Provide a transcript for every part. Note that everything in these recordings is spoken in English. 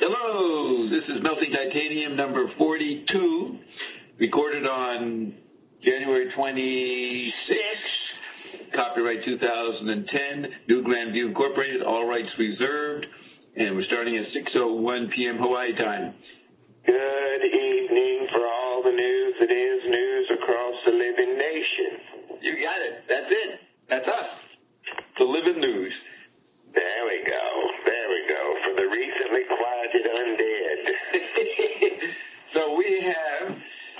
Hello, this is Melting Titanium number 42, recorded on January 26th, copyright 2010, New Grand View Incorporated, all rights reserved, and we're starting at 6:01 p.m. Hawaii time. Good evening for all the news that is news across the living nation. You got it. That's it. That's us. The living news. There we go. There we go. For the recently quieted undead. So we have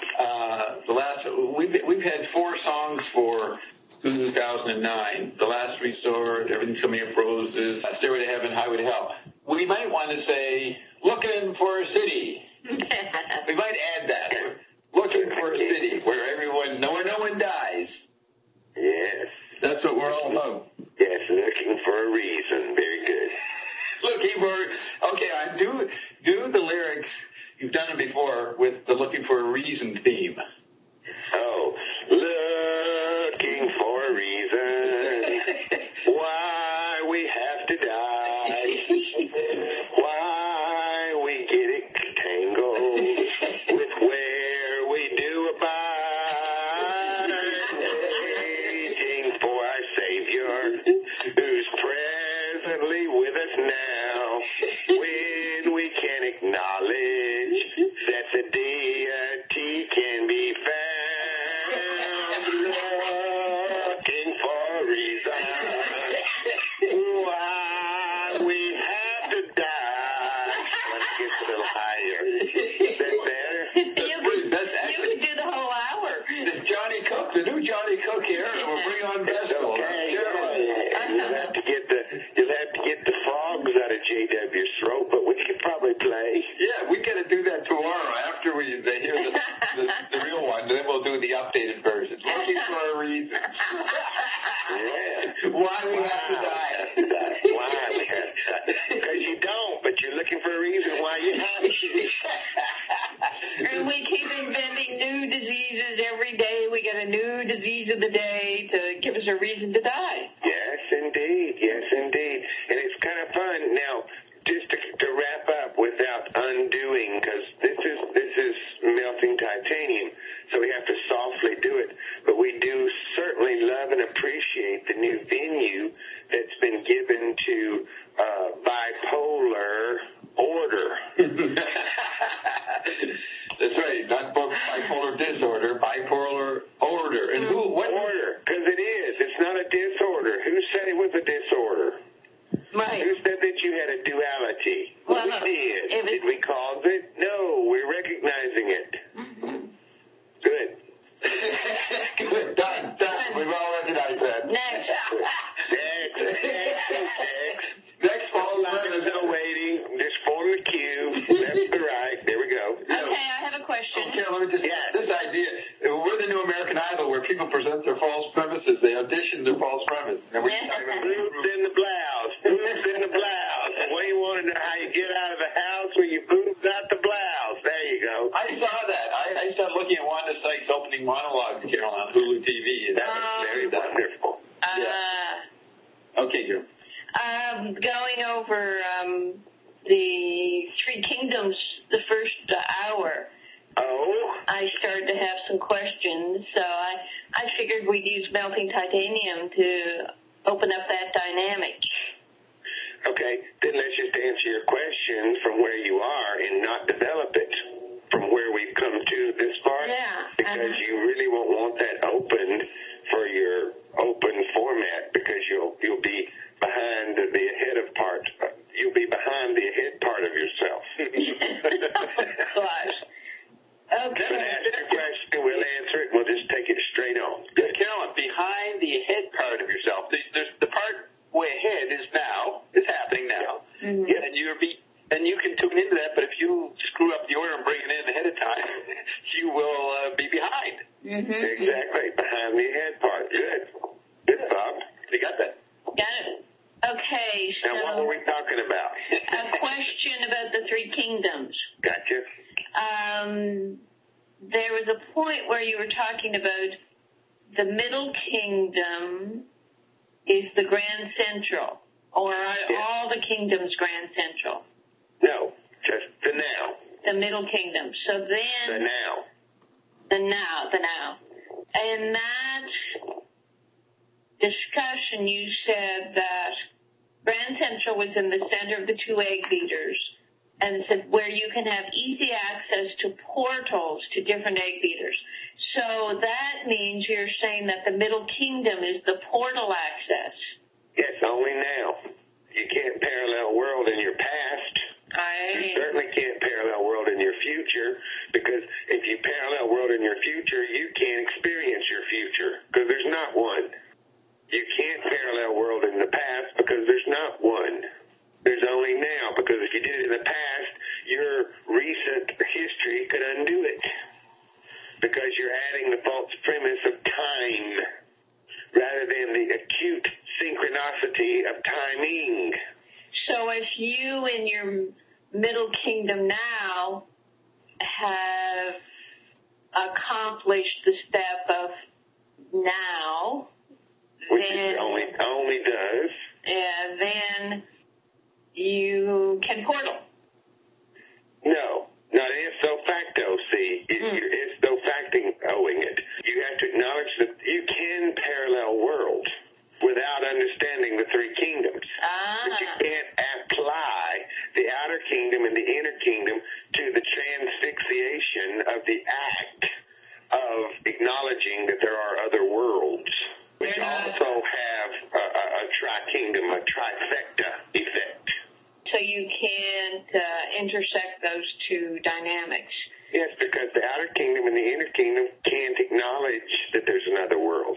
we've had 4 songs for 2009. The Last Resort, Everything's Coming Up Roses, Stairway to Heaven, Highway to Hell. We might want to say, Looking for a City. We might add that. Looking for a city where no one dies. Yes. That's what we're all about. Yes, looking for a reason. Very good. Do the lyrics. You've done it before with the Looking for a Reason theme. Oh, looking for a reason why we have to die, why we get entangled with where we do abide, waiting for our Savior, who's presently with us now, when we can acknowledge that the deity can be found. Looking for a reason why we have to die. Let's get a little higher. Is that better? You could do the whole hour. It's Johnny Cook, the new Johnny Cook here, and we'll bring on Bessel. Okay. You'll have to get the frogs out of JW's throat, but we could probably play. Yeah, we got to do that tomorrow after they hear the real one. Then we'll do the updated version. Looking for a reason. Yeah. Why we have to die. Why we have to die. Because you don't, but you're looking for a reason why you have to. And we keep inventing new diseases every day. We get a new disease of the day to give us a reason to die. Yes, indeed. Yes, indeed. And it's kind of fun. Now, just to wrap up without undoing, because this is Melting Titanium, so we have to softly do it. But we do certainly love and appreciate the new venue that's been given to Bipolar Order. That's right, not bipolar disorder, bipolar order. And what order? Because it is. It's not a disorder. Who said it was a disorder? Right. Who said that you had a duality? Well, we did. Did we cause it? No, we're recognizing it. Mm-hmm. Good. Good. Done. We've all recognized that. Next. Next false premise. No waiting. Just form the queue. Left to right. There we go. Okay, I have a question. Okay, let me just... This idea... We're the new American Idol where people present their false premises. They audition their false premise. And Who's in the blouse? Who's in the blouse? What do you want to know? How you get out of the house where you boobs out the blouse? There you go. I saw that. I started looking at Wanda Sykes' opening monologue, Carol, on Hulu TV. And that was very wonderful. Okay, Carol. Going over the Three Kingdoms, the first hour. Oh? I started to have some questions, so I figured we'd use Melting Titanium to open up that dynamic. Okay, then let's just answer your question from where you are and not develop it from where we've come to this part. Yeah. Because you really won't want that open for your open format because you'll be behind the ahead of part. You'll be behind the ahead part of yourself. Gosh. Okay. Then ask your question, we'll answer it, we'll just take it straight on. Good. Carolyn, behind the ahead part of yourself, there's the part way ahead is happening now. Mm-hmm. Yep. And you can tune into that, but if you screw up the order and bring it in ahead of time, you will be behind. Mm-hmm. Exactly, behind the ahead part. Good. Good, Bob. You got that? Got it. Okay, so... Now, what were we talking about? A question about the Three Kingdoms. Gotcha. There was a point where you were talking about the Middle Kingdom is the Grand Central, or are all the kingdoms Grand Central? No, Just the now. The Middle Kingdom. So then... The now. The now. And that discussion, you said that Grand Central was in the center of the two egg beaters, and said where you can have easy access to portals to different egg beaters. So that means you're saying that the Middle Kingdom is the portal access. Yes, only now. You can't parallel world in your past. You certainly can't parallel world in your future, because if you parallel world in your future, you can't experience your future, because there's not one. You can't parallel world in the past because there's not one. There's only now, because if you did it in the past, your recent history could undo it, because you're adding the false premise of time rather than the acute synchronicity of timing. So if you in your Middle Kingdom now have accomplished the step of now, Which then it only does. then you can portal. No, not ipso facto, see. You're ipso factoing it. You have to acknowledge that you can parallel worlds without understanding the three kingdoms. But you can't apply the outer kingdom and the inner kingdom to the transfixiation of the act of acknowledging that there are other worlds, which also have a tri-kingdom, a trifecta effect. So you can't intersect those two dynamics. Yes, because the outer kingdom and the inner kingdom can't acknowledge that there's another world.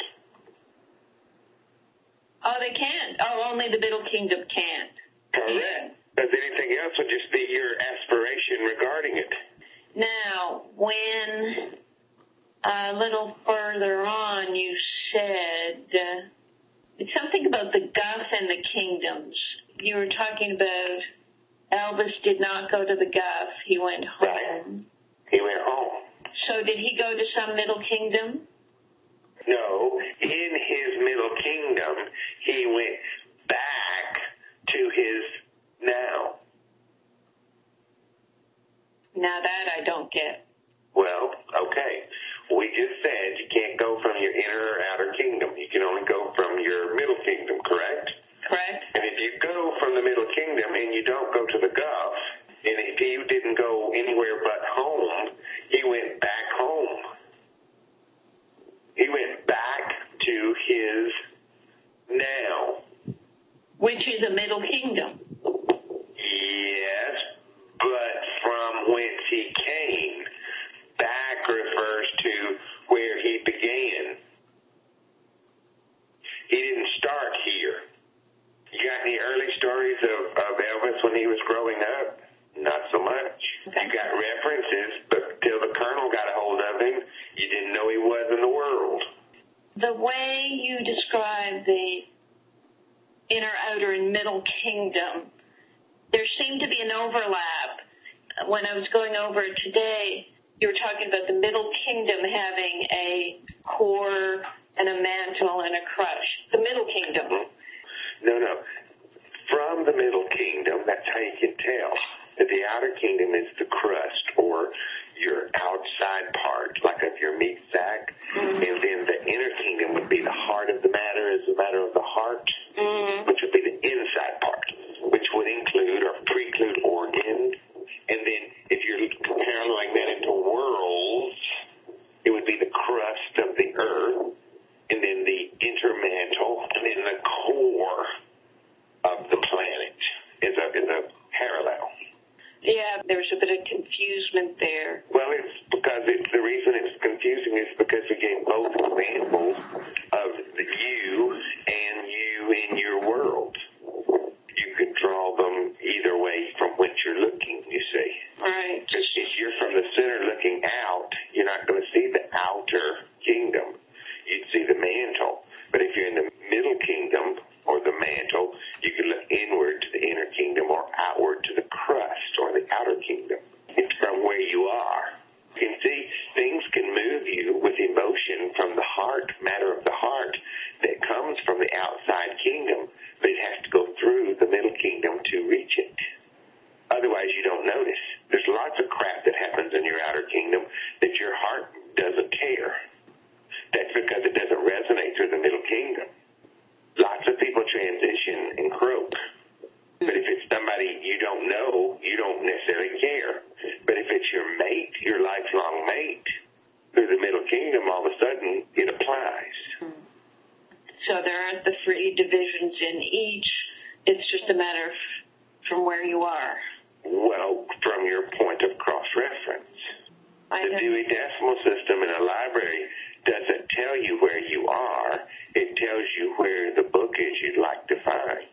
Oh, they can't. Oh, only the Middle Kingdom can't. Correct. Because anything else would just be your aspiration regarding it. Now, when a little further on you said it's something about the Gulf and the kingdoms. You were talking about Elvis did not go to the Gulf. He went home. Right. He went home. So did he go to some Middle Kingdom? No. In his Middle Kingdom, he went back to his now. Now that I don't get. Well, okay. We just said you can't go from your inner or outer kingdom. You can only go from your Middle Kingdom, correct? Correct. And if you go from the Middle Kingdom and you don't go to the Gulf, and if he didn't go anywhere but home, he went back home. He went back to his now. Which is a Middle Kingdom. Yes, but from whence he came, back refers to where he began. He didn't start here. You got any early stories of Elvis when he was growing up? Not so much. You got references, but till the Colonel got a hold of him, you didn't know he was in the world. The way you describe the inner, outer, and Middle Kingdom, there seemed to be an overlap. When I was going over it today, you were talking about the Middle Kingdom having a core and a mantle and a crust. The Middle Kingdom. No. From the Middle Kingdom, that's how you can tell that the outer kingdom is the crust, or your outside part, like of your meat sack. And then the inner kingdom would be the heart of the matter, is the matter of the heart, which would be the inside part, which would include or preclude organs. And then if you're paralleling that into worlds, it would be the crust of the earth, and then the intermantle, and then the core of the planet is a parallel. Yeah, there's a bit of confusement there. Well, it's because the reason it's confusing is because we gave both examples of the you and you in your world. You could draw them either way from which you're looking, you see. Right. If you're from the center looking out, you're not going to see the outer kingdom. You'd see the mantle. But if you're in the Middle Kingdom, or the mantle, you can look inward to the inner kingdom or outward to the crust or the outer kingdom. It's from where you are. You can see things can move you with emotion from the heart, matter of the heart, that comes from the outside kingdom, but it has Otherwise, you don't notice. There's lots of crap that happens in your outer kingdom that your heart doesn't care. That's because it doesn't resonate through the middle kingdom. Lots of people transition and croak. But if it's somebody you don't know, you don't necessarily care. But if it's your mate, your lifelong mate, through the middle kingdom, all of a sudden, it applies. So there aren't the three divisions in each. It's just a matter of from where you are. Well, from your point of cross-reference. The Dewey Decimal System in a library doesn't tell you where you are. It tells you where the book is you'd like to find.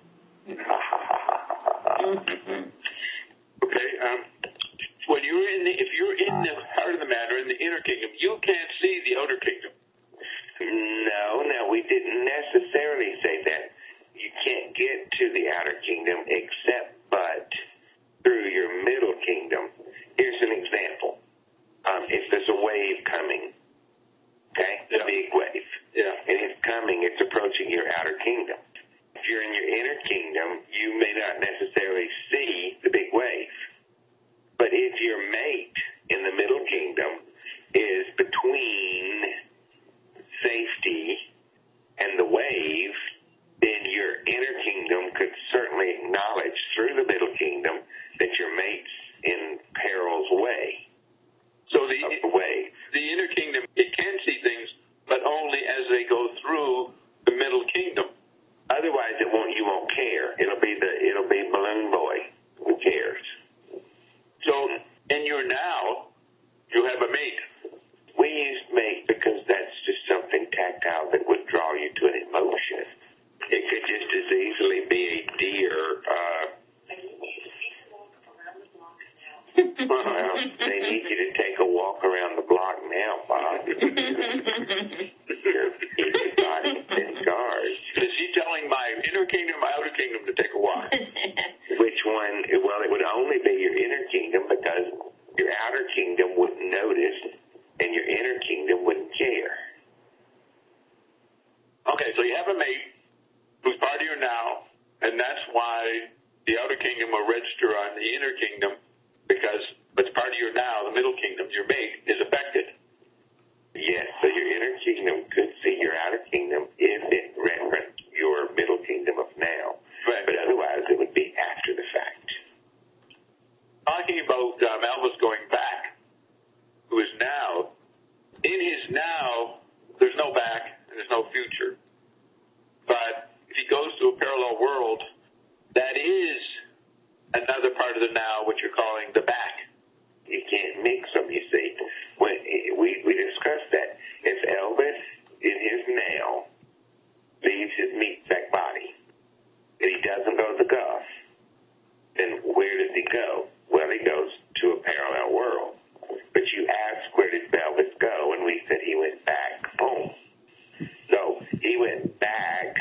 Okay. When if you're in the heart of the matter, in the inner kingdom, you can't see the outer kingdom. No, we didn't necessarily say that. You can't get to the outer kingdom except but through your middle kingdom. Here's an example. If there's a wave coming, okay, the big wave, and it's coming, it's approaching your outer kingdom. If you're in your inner kingdom, you may not necessarily see the big wave. But if your mate in the middle kingdom is between safety and the wave, then your inner kingdom could certainly acknowledge through the middle kingdom that your mate's in peril's way. So the wave. The inner kingdom, it can see things, but only as they go through the middle kingdom. Otherwise, you won't care. It'll be Balloon Boy. Who cares? So in your now, you have a mate. We use mate because that's just something tactile that would draw you to an emotion. It could just as easily be a deer. Well, they need you to take a walk around the block now, Bob. Your body and guards. Is he telling my inner kingdom, my outer kingdom to take a walk? Which one? Well, it would only be your inner kingdom because your outer kingdom wouldn't notice and your inner kingdom wouldn't care. Okay, so you have a mate who's part of your now, and that's why the outer kingdom will register on the inner kingdom, because it's part of your now, the middle kingdom, your mate, is affected. Yes, so your inner kingdom could see your outer kingdom if it referenced your middle kingdom of now. Right. But otherwise, it would be after the fact. Talking about Elvis going back, who is now, in his now, there's no back and there's no future. But if he goes to a parallel world, that is another part of the now, what you're calling the back. You can't mix them, you see. When we discussed that. If Elvis, in his now, leaves his meat sack body, and he doesn't go to the Gulf, then where does he go? Well, he goes to a parallel world. But you asked, where did Elvis go? And we said he went back home. So he went back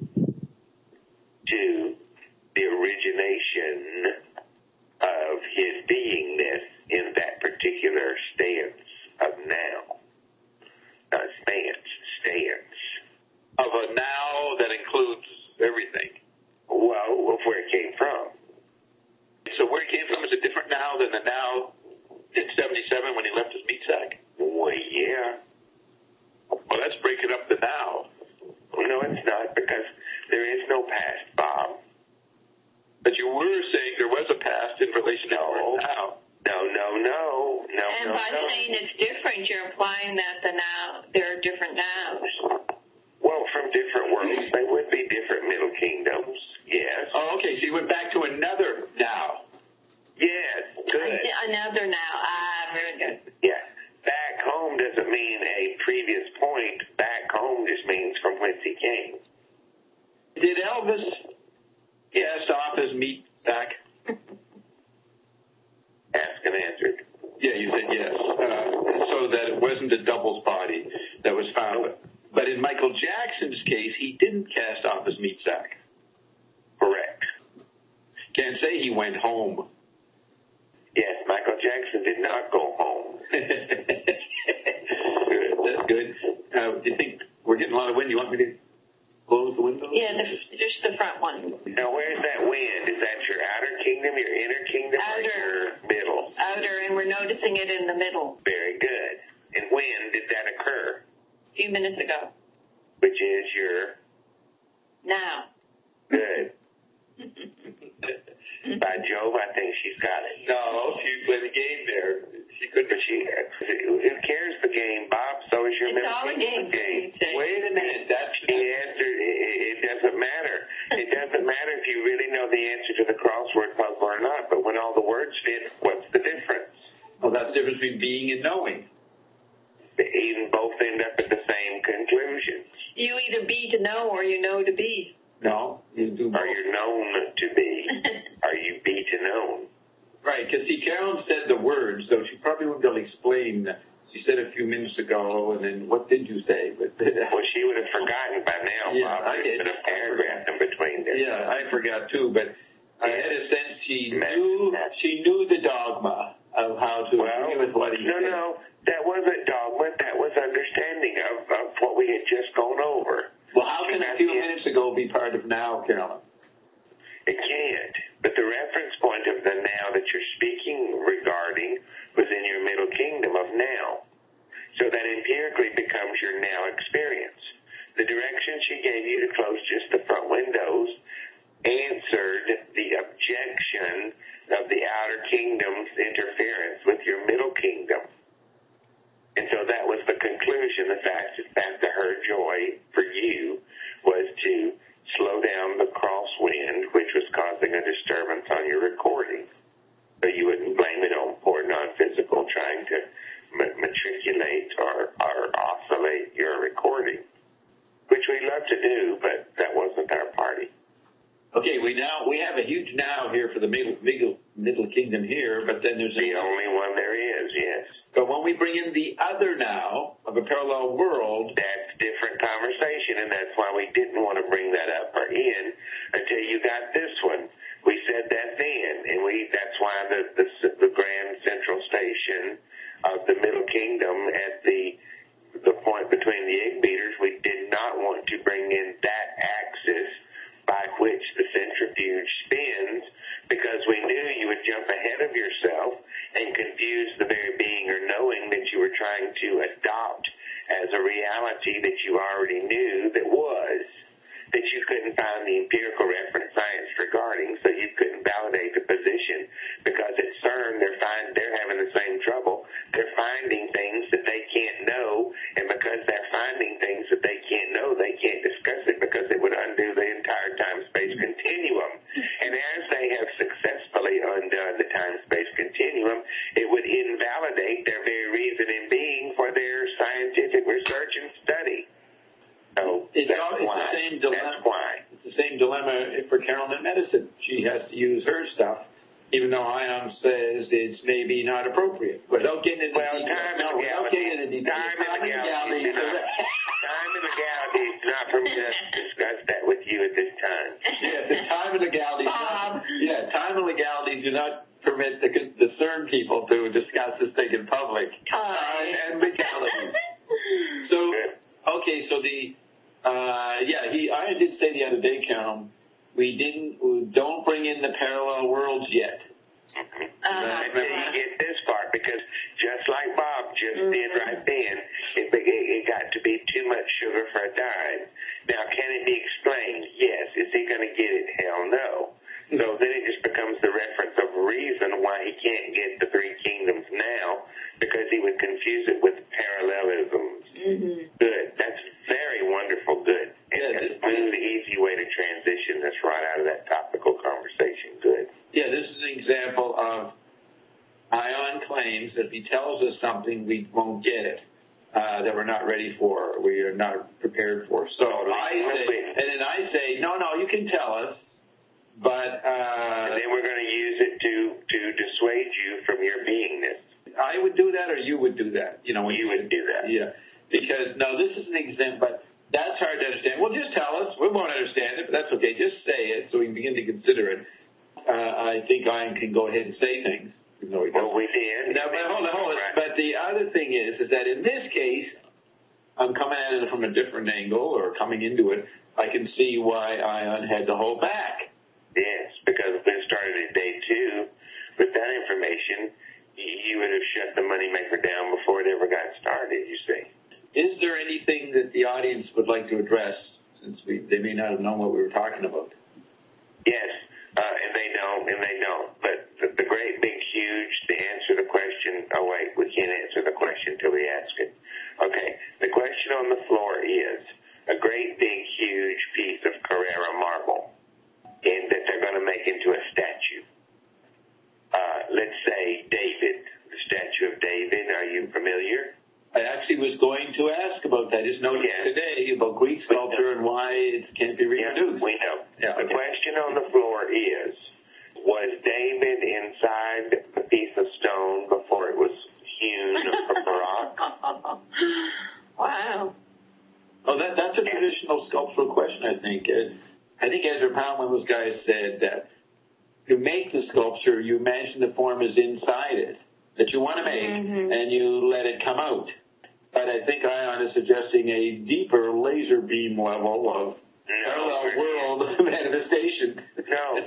to the origination of his beingness in that particular stance of now. Stance. Of a now that includes everything. Well, of where it came from. So where it came from is a different now than the now in 77 when he left his meat sack? Well, yeah. Well, let's break it up to now. No, it's not, because there is no past, Bob. But you were saying there was a past in relation to now. No. And by saying it's different, you're implying that there are different nows. Well, from different worlds, they would be different middle kingdoms, yes. Oh, okay, so you went back to another now. Yes, good. Another now. Very good. Yeah. Back home doesn't mean a previous point. Back home just means from whence he came. Did Elvis cast off his meat sack? Asked and answered. Yeah, you said yes. So that it wasn't a double's body that was found. But in Michael Jackson's case, he didn't cast off his meat sack. Correct. Can't say he went home. Yes, Michael Jackson did not go home. That's good. Do you think we're getting a lot of wind? You want me to close the windows? Yeah, just the front one. Now, where's that wind? Is that your outer kingdom, your inner kingdom, or Outer. your middle? Outer, and we're noticing it in the middle. Very good. And when did that occur? A few minutes ago. Which is your Now. good. By Jove, I think she's got it. No, she played the game there. She couldn't. But who cares the game, Bob? So is your It's middle all a kingdom game. Wait a minute. The answer, it doesn't matter. It doesn't matter if you really know the answer to the crossword puzzle or not, but when all the words fit, what's the difference? Well, that's the difference between being and knowing. Even both end up at the same conclusions. You either be to know or you know to be. No, you do both. Are you known to be? Are you be to known? Right, because see, Carolyn said the words, so she probably wouldn't be able to explain. She said a few minutes ago, and then what did you say? But Well, she would have forgotten by now, Yeah, Bob. I There's did. been a paragraph in between there. yeah, I forgot too. But I had a sense she Mess. knew the dogma of how to agree with what he said. No, that wasn't dogma. That was understanding of what we had just gone over. Well, how can a few minutes ago be part of now, Carolyn? It can't. But the reference point of the now that you're speaking regarding was in your middle kingdom of now. So that empirically becomes your now experience. The direction she gave you to close just the front windows answered the objection of the outer kingdom's interference with your middle kingdom. And so that was the conclusion. The fact that her joy for you was to slow down the crosswind, which was causing a disturbance on your recording. So you wouldn't blame it on poor non-physical trying to matriculate or oscillate your recording, which we love to do, but that wasn't our party. Okay, we have a huge now here for the middle kingdom here, but then there's The only one there is, yes. But when we bring in the other now of a parallel world, That's a different conversation, and that's why we didn't want to bring that up or in until you got this one. We said that then, and that's why the Grand Central Station of the Middle Kingdom at the point between the egg beaters, we did not want to bring in that axis by which the centrifuge spins, because we knew you would jump ahead of yourself and confuse the very being or knowing that you were trying to adopt as a reality that you already knew that you couldn't find the empirical reference science regarding, so you couldn't validate the position, because at CERN they're having the same trouble. They're finding things that they can't know, and because they're finding things that they can't know, they can't discuss it because it would undo the entire time-space continuum. And as they have successfully undone the time-space continuum, it would invalidate their very reason in being for their scientific research and study. So it's why. the same dilemma. That's why. It's the same dilemma for Carolyn in medicine. She has to use her stuff, even though IOM says it's maybe not appropriate. Without getting into details. Time and legality is not permitted to discuss that with you at this time. Yes, and time and legalities. Time and legalities do not permit the CERN people to discuss this thing in public. Time and legalities. So, okay, so I did say the other day, Carol, we don't bring in the parallel worlds yet. Until you get this part, because just like Bob just did right then, it got to be too much sugar for a dime. Now, can it be explained? Yes. Is he going to get it? Hell no. So then it just becomes the reference of reason why he can't get the three kingdoms now, because he would confuse it with parallelisms. Mm-hmm. Good. That's very wonderful. Good. And that's the easy way to transition this right out of that topical conversation. Good. Yeah, this is an example of Ion claims that if he tells us something, we won't get it, that we're not ready for, we are not prepared for. So I say, no, you can tell us, but... and then we're going to use it to dissuade you from your beingness. I would do that, or you would do that. You would do that. Yeah, because, no, this is an example, but that's hard to understand. Well, just tell us. We won't understand it, but that's okay. Just say it so we can begin to consider it. I think Ian can go ahead and say things. We did. No, but hold on. But the other thing is that in this case, I'm coming at it from a different angle or coming into it, I can see why Ion had to hold back. Yes, because if it started at day 2 with that information, you would have shut the moneymaker down before it ever got started, you see. Is there anything that the audience would like to address, since they may not have known what we were talking about? Yes, and they don't. But the great, big, huge, to answer the question, oh wait, we can't answer the question until we ask it. Okay, the question on the floor is a great, big, huge piece of Carrara marble and that they're going to make into a statue. Let's say David, the statue of David. Are you familiar? I actually was going to ask about that. I just noticed today about Greek sculpture and why it can't be reproduced. Yeah, we know. Yeah, okay. The question on the floor is, was David inside the piece of stone before it was hewn from rock? Wow. Oh, that's a traditional sculptural question, I think. I think Ezra Pound, one of those guys, said that to make the sculpture, you imagine the form is inside it that you want to make, and you let it come out. But I think Ion is suggesting a deeper laser beam level of parallel world manifestation. No,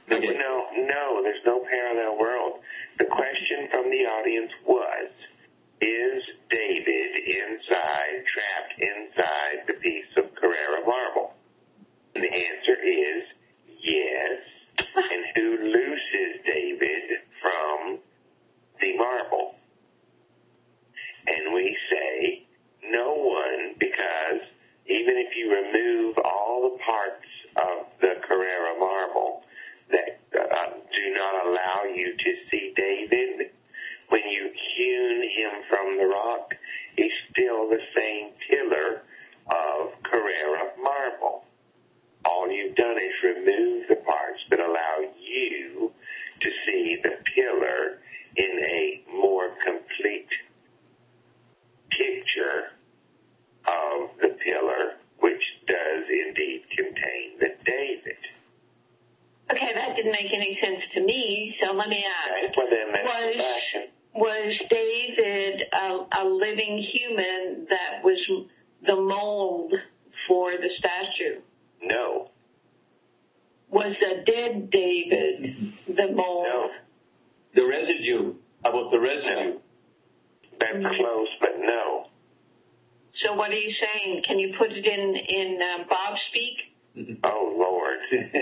there's no parallel world. The question from the audience was, is David trapped inside the piece of Carrara marble? And the answer is yes. And who looses David from the marble? And we say no one, because even if you remove all the parts of the Carrara marble that do not allow you to see David, when you hewn him from the rock, he's still the same pillar of Carrara marble. All you've done is remove the parts that allow you to see the pillar in a more complete picture of the pillar, which does indeed contain the David. Okay, that didn't make any sense to me, so let me ask. Okay, well then that's was David a living human that was the mold for the statue? No. Was a dead David the mold? No. The residue. How about the residue? No. That's close, but no. So what are you saying? Can you put it in Bob speak? Oh, Lord.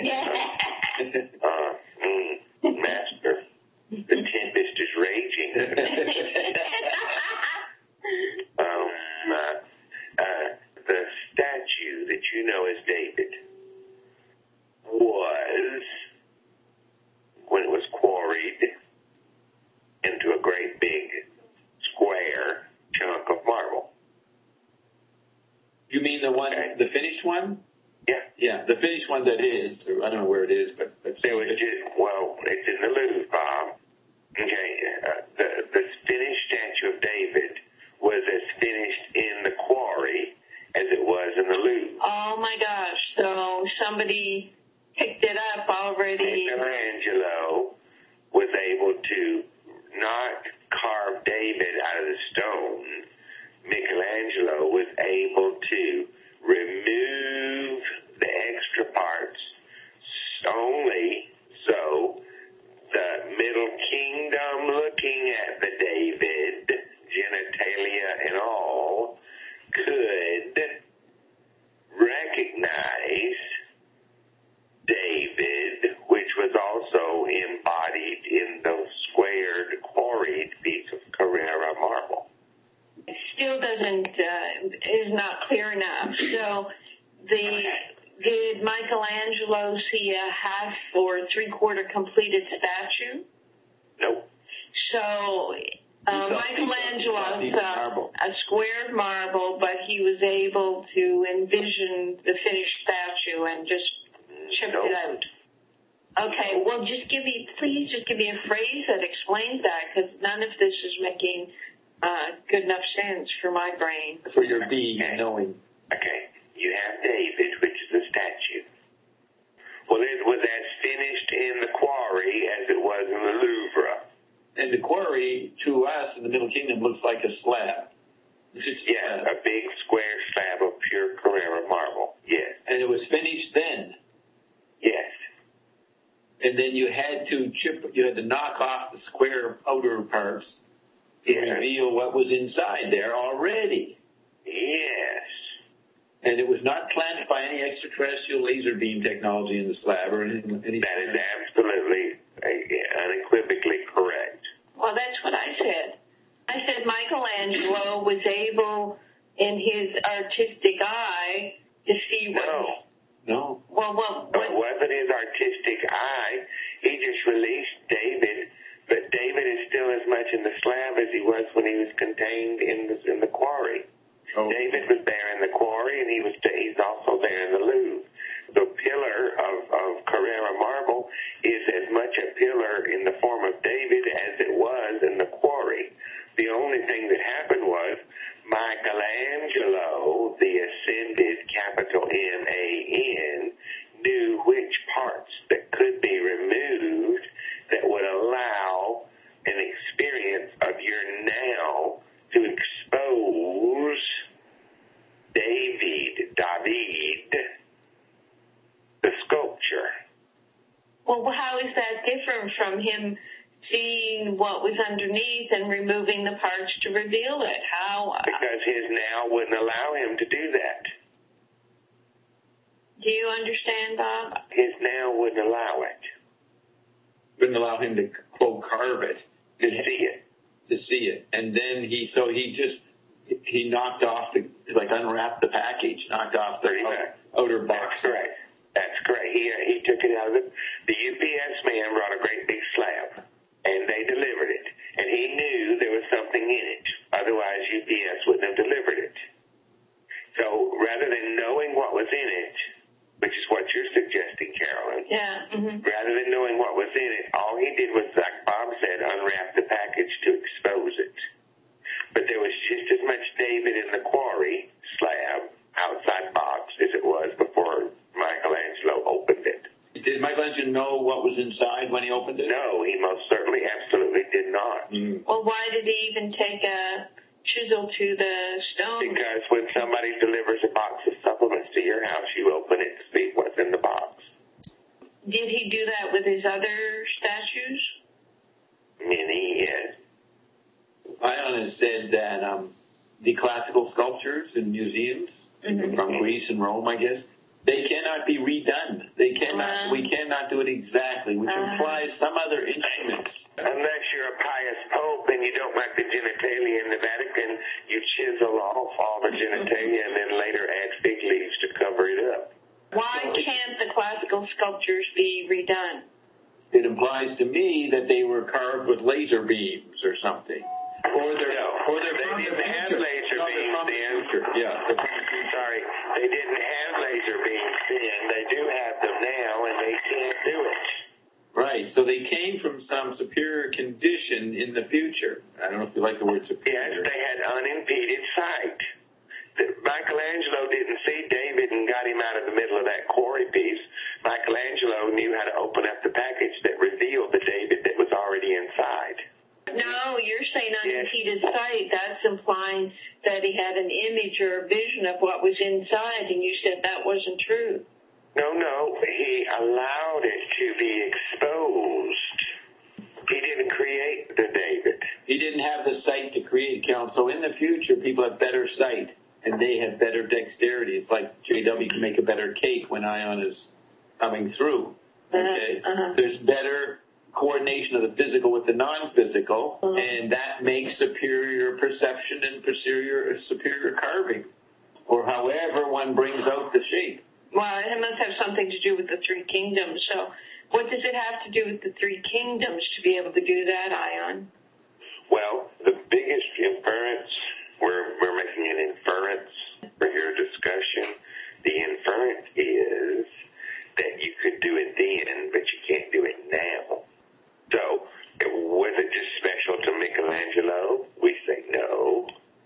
Master, the tempest is raging. The statue that you know as David was, when it was quarried into a great big square chunk of marble. You mean the one, the finished one? Yeah. Yeah, the finished one that is. Or I don't know where it is, but It was it's in the Louvre, Bob. Okay, the finished statue of David was as finished in the quarry as it was in the Louvre. Oh my gosh! So somebody picked it up already. Michelangelo was able to not carve David out of the stone. Michelangelo was able to remove the extra parts only so the Middle Kingdom, looking at the David, genitalia and all, could recognize David, which was also embodied in the squared, quarried piece of Carrara marble. It still is not clear enough. So did Michelangelo see a half or three-quarter completed statue? Nope. So Michelangelo saw a squared marble, but he was able to envision the finished statue and just chipped it out. Okay, well, please just give me a phrase that explains that, because none of this is making good enough sense for my brain. for your being and knowing. Okay, you have David, which is the statue. Well, it was as finished in the quarry as it was in the Louvre. And the quarry, to us in the Middle Kingdom, looks like a slab. Yeah, a big square slab of pure Carrara marble. Yes. And it was finished then. Yes. And then you had to knock off the square outer parts to reveal what was inside there already. Yes. And it was not planned by any extraterrestrial laser beam technology in the slab or anything. That is absolutely, unequivocally correct. Well, that's what I said. I said Michelangelo was able, in his artistic eye, to see what... No. Well, it wasn't his artistic eye. He just released David, but David is still as much in the slab as he was when he was contained in the quarry. Oh. David was there in the quarry, and he's also there in the Louvre. The pillar of Carrara marble is as much a pillar in the form of David as it was in the quarry. The only thing that happened was Michelangelo, the ascended capital M-A-N, knew which parts that could be removed that would allow an experience of your now to expose David, the sculpture. Well, how is that different from him seeing what was underneath and removing the parts to reveal it? How? Because his now wouldn't allow him to do that. Do you understand, Bob? His now wouldn't allow it. Wouldn't allow him to, quote, carve it. To see it. To see it. And then he knocked off unwrapped the package, knocked off the outer box. That's correct. That's correct. He took it out of it. The UPS man brought a great big slab, and they delivered it. And he knew there was something in it. Otherwise, UPS wouldn't have delivered it. So rather than knowing what was in it, which is what you're suggesting, Carolyn, rather than knowing what was in it, all he did was, like Bob said, unwrap the package to expose it. But there was just as much David in the quarry slab outside box as it was before Michelangelo opened it. Did Michelangelo know what was inside when he opened it? No, he most certainly absolutely did not. Well, why did he even take a chisel to the stone? Because when somebody delivers a box of supplements to your house, you open it to see what's in the box. Did he do that with his other statues? Many, yes. Ion has said that the classical sculptures in museums from Greece and Rome, I guess, they cannot be redone. They cannot. We cannot do it exactly, which implies some other instruments. Unless you're a pious pope and you don't like the genitalia in the Vatican, you chisel off all the genitalia and then later add fig leaves to cover it up. Why can't the classical sculptures be redone? It implies to me that they were carved with laser beams or something. Or they didn't have laser beams then. Yeah. Sorry, they didn't have laser beams then. They do have them now, and they can't do it. Right, so they came from some superior condition in the future. I don't know if you like the word superior. Yes, they had unimpeded sight. Michelangelo didn't see David and got him out of the middle of that quarry piece. Michelangelo knew how to open up the package that revealed the David that was already inside. No, you're saying unimpeded sight. That's implying that he had an image or a vision of what was inside, and you said that wasn't true. No, he allowed it to be exposed. He didn't create the David. He didn't have the sight to create, Cal. So in the future, people have better sight, and they have better dexterity. It's like JW can make a better cake when Ion is coming through. Okay? There's better coordination of the physical with the non-physical, and that makes superior perception and superior carving, or however one brings out the shape. Well, it must have something to do with the three kingdoms. So what does it have to do with the three kingdoms to be able to do that, Ion? Well, the biggest inference, we're making an inference for your discussion. The inference is that you could do it then, but you can't do it now. So, was it just special to Michelangelo? We say no.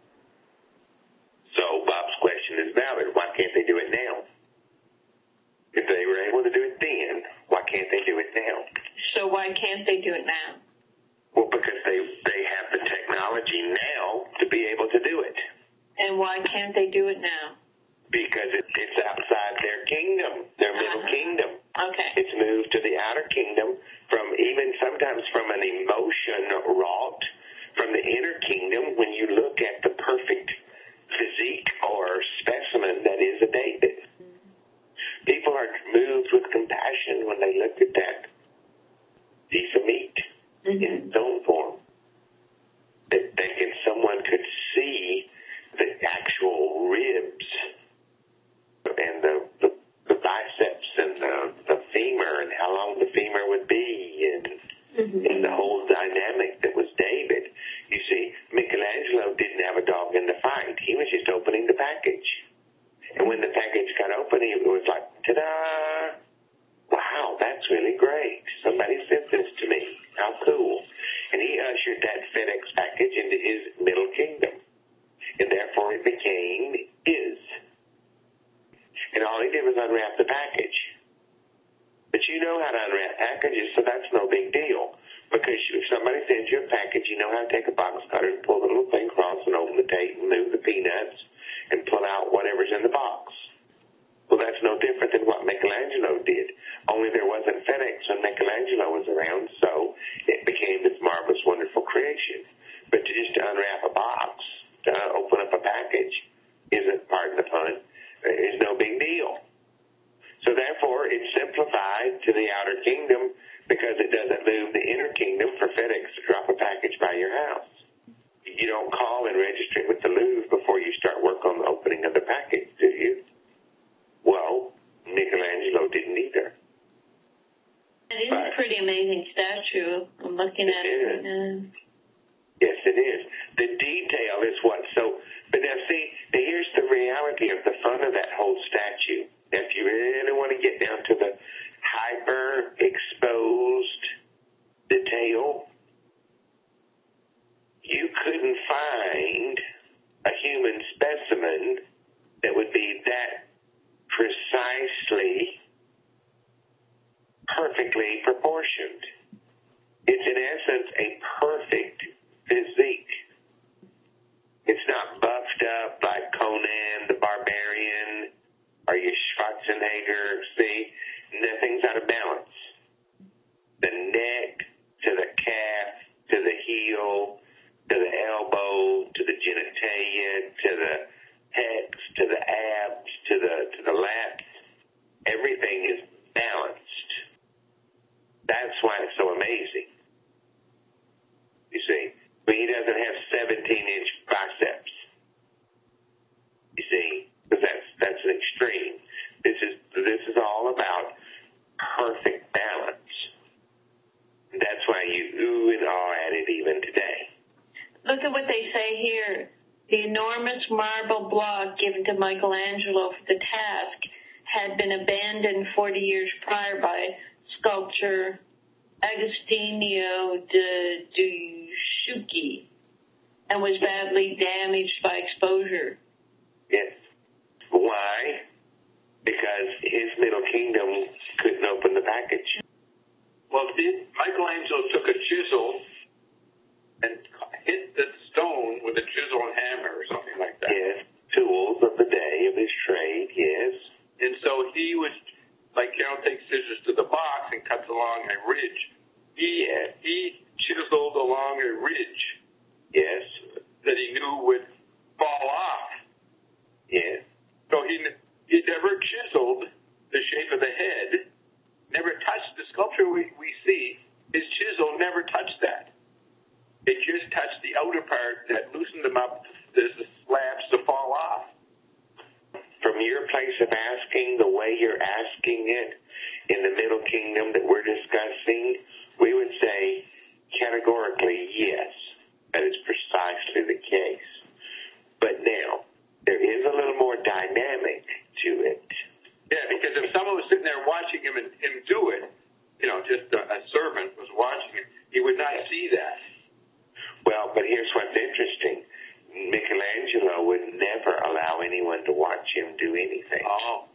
So, Bob's question is valid. Why can't they do it now? If they were able to do it then, why can't they do it now? So why can't they do it now? Well, because they have the technology now to be able to do it. And why can't they do it now? Because it's outside their kingdom, their middle kingdom. Okay. It's moved to the outer kingdom sometimes from an emotion wrought from the inner kingdom when you look at the perfect physique or specimen that is a David. People are moved with compassion when they look at that piece of meat in stone form. Someone could see the actual ribs and the biceps and the femur and how long the femur would be and the whole dynamic that was David. You see, Michelangelo didn't have a dog in the fight. He was just opening the package. And when the package got open, it was like, ta-da! Wow, that's really great. Somebody sent this to me. How cool. And he ushered that FedEx package into his middle kingdom. And therefore it became his. And all he did was unwrap the package. But you know how to unwrap packages, so that's no big deal. Because if somebody sends you a package, you know how to take a box cutter and pull the little thing across and open the tape and move the peanuts and pull out whatever's in the box. Well, that's no different than what Michelangelo did. Only there wasn't FedEx when Michelangelo was around, so it became this marvelous, wonderful creation. But to just unwrap a box, to open up a package, isn't, pardon the pun, is no big deal. So therefore, it's simplified to the outer kingdom because it doesn't move the inner kingdom for FedEx to drop a package by your house. You don't call and register it with the Louvre before you start work on the opening of the package, do you? Well, Michelangelo didn't either. It is a pretty amazing statue. I'm looking at it right now. Yes, it is. The detail is what so. But now, see, here's the reality of the fun of that whole statue. If you really want to get down to the hyper-exposed detail, you couldn't find a human specimen that would be that precisely, perfectly proportioned. It's in essence a perfect physique. It's not buffed up like Conan the Barbarian or your Schwarzenegger. See, nothing's out of balance. The neck to the calf to the heel to the elbow to the genitalia to the pecs to the abs to the lats, everything is balanced. That's why it's so amazing. You see, but he doesn't have 17-inch biceps. You see, because that's an extreme. This is all about perfect balance. That's why you ooh and ah at it even today. Look at what they say here. The enormous marble block given to Michelangelo for the task had been abandoned 40 years prior by sculptor Agostinho de Ducci and was badly damaged by exposure. Yes. Why? Because his middle kingdom couldn't open the package. Well, Michelangelo took a chisel and hit the stone with a chisel and hammer or something like that. Yes. Tools of the day of his trade, yes. And so he would, like Carol takes scissors to the box and cuts along a ridge. He chiseled along a ridge. Yes. That he knew would fall off. Yes. So he never chiseled the shape of the head, never touched the sculpture we see. His chisel never touched that. It just touched the outer part that loosened them up as the slabs to fall off. From your place of asking, the way you're asking it in the Middle Kingdom that we're discussing, we would say categorically yes, that is precisely the case. But now, there is a little more dynamic to it. Yeah, because if someone was sitting there watching him do it, just a servant was watching him, he would not see that. Well, but here's what's interesting. Michelangelo would never allow anyone to watch him do anything. Oh.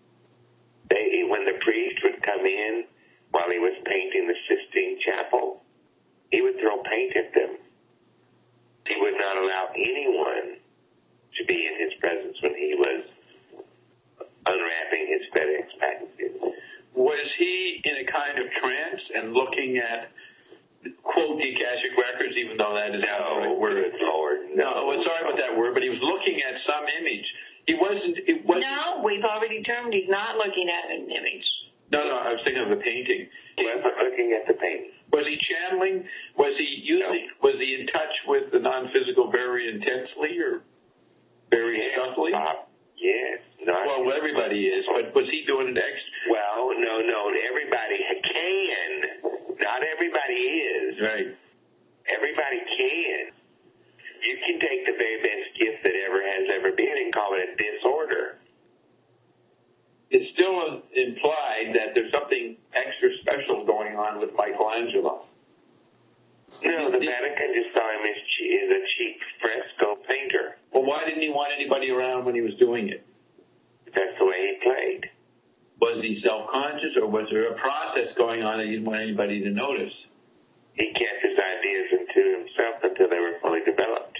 When the priest would come in while he was painting the Sistine Chapel, he would throw paint at them. He would not allow anyone to be presence when he was unwrapping his FedEx packages. Was he in a kind of trance and looking at, quote, the Akashic records, even though that is not the right word? Good Lord, no. No, sorry about that word, but he was looking at some image. It wasn't. No, we've already determined he's not looking at an image. No, I was thinking of the painting. He wasn't looking at the painting. Was he channeling? Was he using? No. Was he in touch with the non-physical very intensely or very subtly? Yes. Well, everybody is, but was he doing it extra? Well, no. Everybody can. Not everybody is. Right. Everybody can. You can take the very best gift that has ever been and call it a disorder. It's still implied that there's something extra special going on with Michelangelo. No, the Vatican just saw him as a cheap fresco painter. Well, why didn't he want anybody around when he was doing it? That's the way he played. Was he self-conscious, or was there a process going on that he didn't want anybody to notice? He kept his ideas into himself until they were fully developed.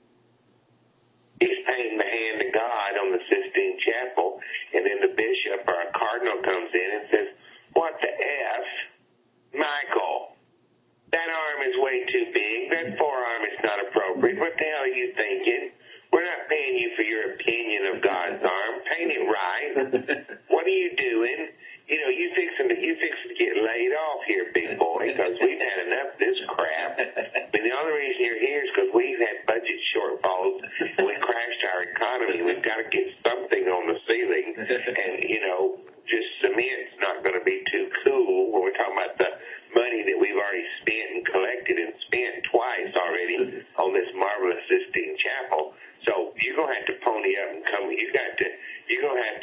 He's painting the hand of God on the Sistine Chapel, and then the bishop or a cardinal comes in and says, "What the F? Michael, that arm is way too big. That forearm is not appropriate. What the hell are you thinking? We're not paying you for your opinion of God's arm. Paint it right. What are you doing? You fixing to get laid off here, big boy, because we've had enough of this crap. And the only reason you're here is because we've had budget shortfalls and we crashed our economy. We've got to get something on the ceiling. And, just cement's not going to be too cool when we're talking about the money that we've already spent and collected and spent twice already on this marvelous Sistine Chapel. So you're going to have to pony up and come. You're going to have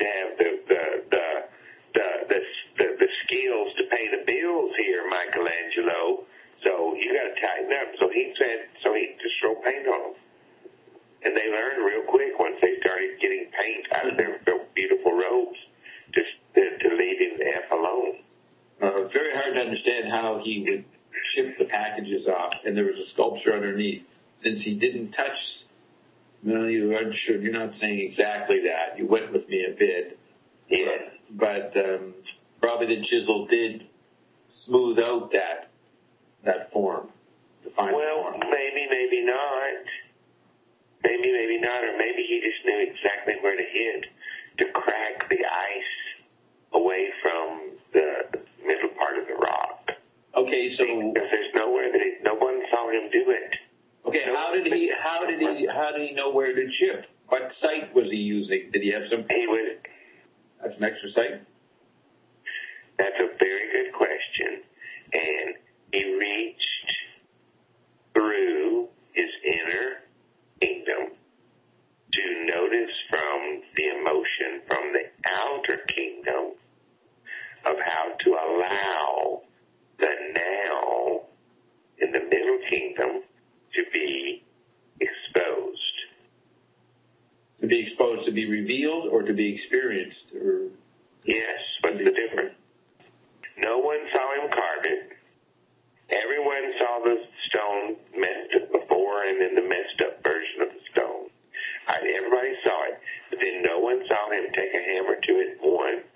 the skills to pay the bills here, Michelangelo. So you got to tighten up. So he just throw paint on them. And they learned real quick once they started getting paint out of their beautiful robes just to leave him the F alone. It's very hard to understand how he would ship the packages off, and there was a sculpture underneath. Since he didn't touch, you aren't sure. You're not saying exactly that. You went with me a bit. Yeah. But probably the chisel did smooth out that form. Well, maybe not. Maybe not, or maybe he just knew exactly where to hit to crack the ice away from the middle part of the rock. Okay, so because there's nowhere no one saw him do it. Okay, how did he know where to chip? What site was he using? Did he have some? That's an extra site. That's a very good question, and he reached through his inner kingdom to notice from the emotion from the outer kingdom of how to allow the now in the middle kingdom to be exposed. To be exposed, to be revealed, or to be experienced? Or yes, what's the difference? No one saw him carve it. Everyone saw the stone messed up before and then the messed up version of the stone. Everybody saw it, but then no one saw him take a hammer to it once.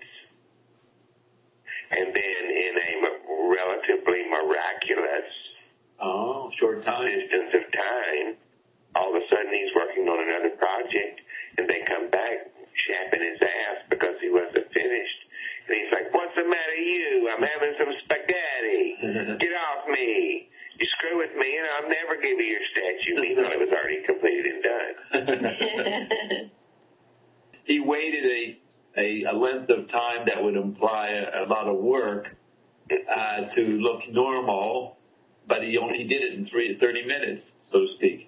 And then in a relatively miraculous short time distance of time, all of a sudden he's working on another project, and they come back chapping his ass because he wasn't finished. And he's like, "What's the matter you? I'm having some spaghetti. Get off me. You screw with me and I'll never give you your statue." Meanwhile, it was already completed and done. He waited a length of time that would imply a lot of work to look normal, but he did it in 30 minutes, so to speak.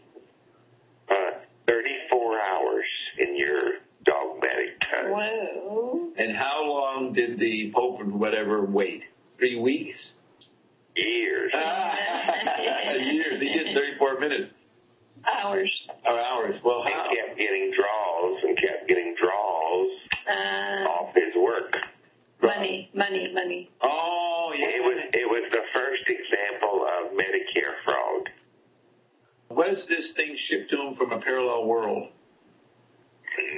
34 hours in your dogmatic time. Whoa. And how long did the Pope or whatever wait? 3 weeks? Years. Years. He did 34 minutes. Hours. Or hours. Well, how? He kept getting draws off his work. Money. Oh, yeah. It was the first example of Medicare fraud. Was this thing shipped to him from a parallel world?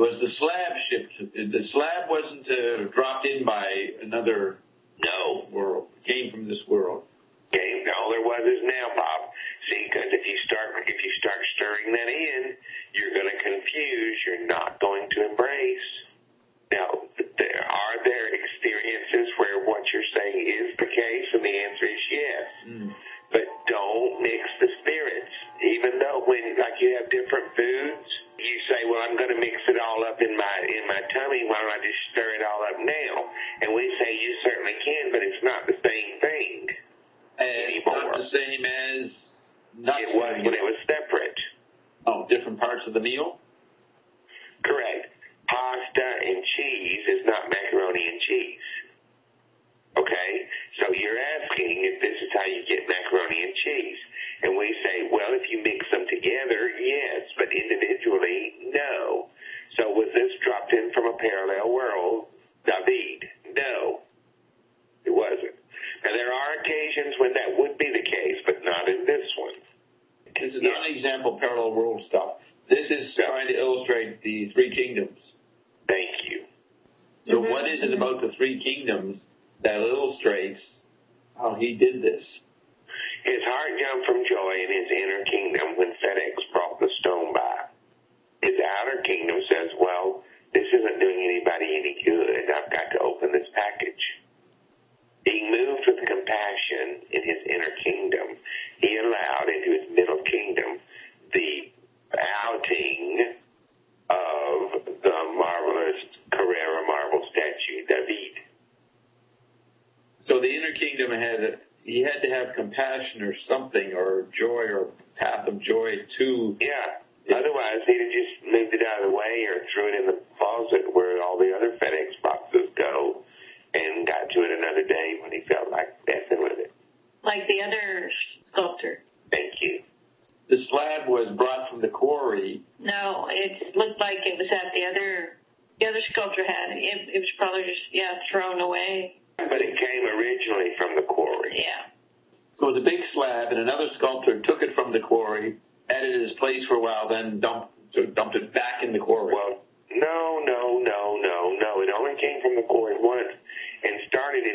was the slab shipped. The slab wasn't dropped in by another world. It came from this world. Okay, all there was is now, Bob. See, because if you start stirring that in, you're going to confuse. You're not going to embrace. Now, are there experiences where what you're saying is the case? And the answer is yes. But don't mix the spirits. Even though like you have different foods, you say, well, I'm going to mix it all up in my tummy. Why don't I just stir it all up now? And we say you certainly can, but it's not the same thing. It's not the same as nuts. It was when it was separate. Oh, different parts of the meal? Correct. Pasta and cheese is not macaroni and cheese. Okay? So you're asking if this is how you get macaroni and cheese. And we say, well, if you mix them together, yes, but individually, no. So was this dropped in from a parallel world? David? No, it wasn't. Now, there are occasions when that would be the case, but not in this one. This is not an example of parallel world stuff. This is trying to illustrate the three kingdoms. Thank you. So what is it about the three kingdoms that illustrates how he did this? His heart jumped from joy in his inner kingdom when FedEx brought the stone by. His outer kingdom says, well, this isn't doing anybody any good. I've got to open this package. Being moved with compassion in his inner kingdom, he allowed into his middle kingdom the outing of the marvelous Carrera marble statue, David. So the inner kingdom he had to have compassion or something, or joy, or path of joy to... Yeah. Otherwise, he'd have just moved it out of the way or threw it in the closet where all the other FedEx boxes go and got to it another day when he felt like messing with it. Like the other sculptor. Thank you. The slab was brought from the quarry. No, it looked like it was at the other sculptor had. It was probably just, thrown away. But it came originally from the quarry. Yeah. So it was a big slab, and another sculptor took it from the quarry, had it in its place for a while, then dumped it back in the quarry. Well, no. It only came from the quarry once and started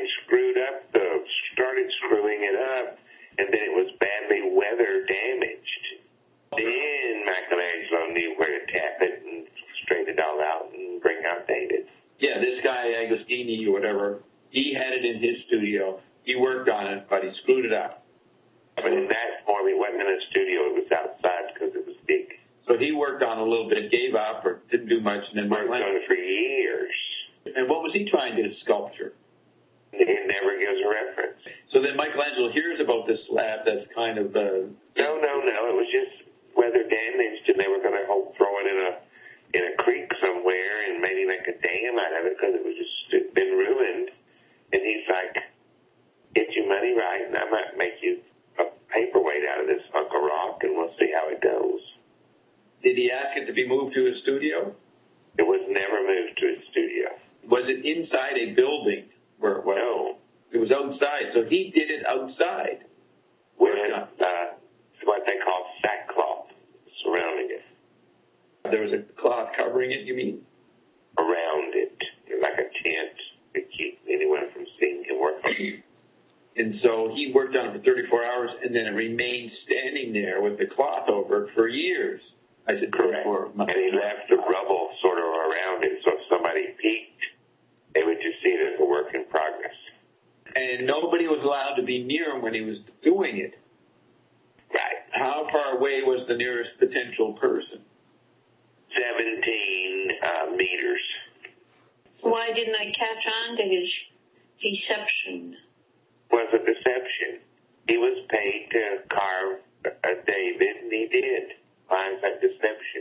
screwing it up, and then it was badly weather damaged. Then Michelangelo knew where to tap it and straighten it all out and bring out David. Yeah, this guy, Agostini or whatever, he had it in his studio. He worked on it, but he screwed it up. But in that form, it wasn't in a studio. It was outside because it was big. So he worked on it a little bit, gave up, or didn't do much, and then worked on it for years. And what was he trying to sculpture? It never gives a reference. So then Michelangelo hears about this slab that's kind of... No. It was just weather damaged, and they were going to throw it in a creek somewhere and maybe make a dam out of it because it was just been ruined. And he's like, get your money right, and I might make you a paperweight out of this hunk of rock, and we'll see how it goes. Did he ask it to be moved to his studio? It was never moved to his studio. Was it inside a building where it was? No. It was outside, so he did it outside. With what they call sackcloth surrounding it. There was a cloth covering it, you mean? Around it, like a tent to keep anyone from seeing him work on it. And so he worked on it for 34 hours, and then it remained standing there with the cloth over it for years. I said, correct. And he left the rubble sort of around it, so if somebody peeked, they would just see it as a work in progress. And nobody was allowed to be near him when he was doing it. Right. How far away was the nearest potential person? 17 meters. Why didn't I catch on to his deception? Was a deception. He was paid to carve a David, and he did. Why is that deception?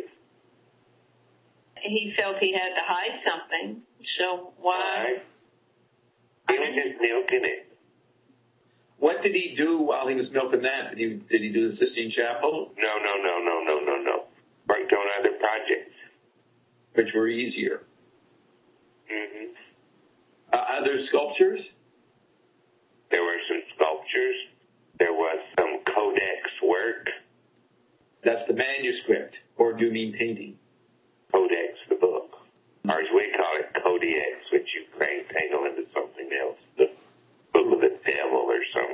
He felt he had to hide something, so why? He was just milking it. What did he do while he was milking that? Did he do the Sistine Chapel? No. Worked on other projects. Which were easier. Mm-hmm. Other sculptures? There were some sculptures. There was some codex work. That's the manuscript. Or do you mean painting? Codex, the book.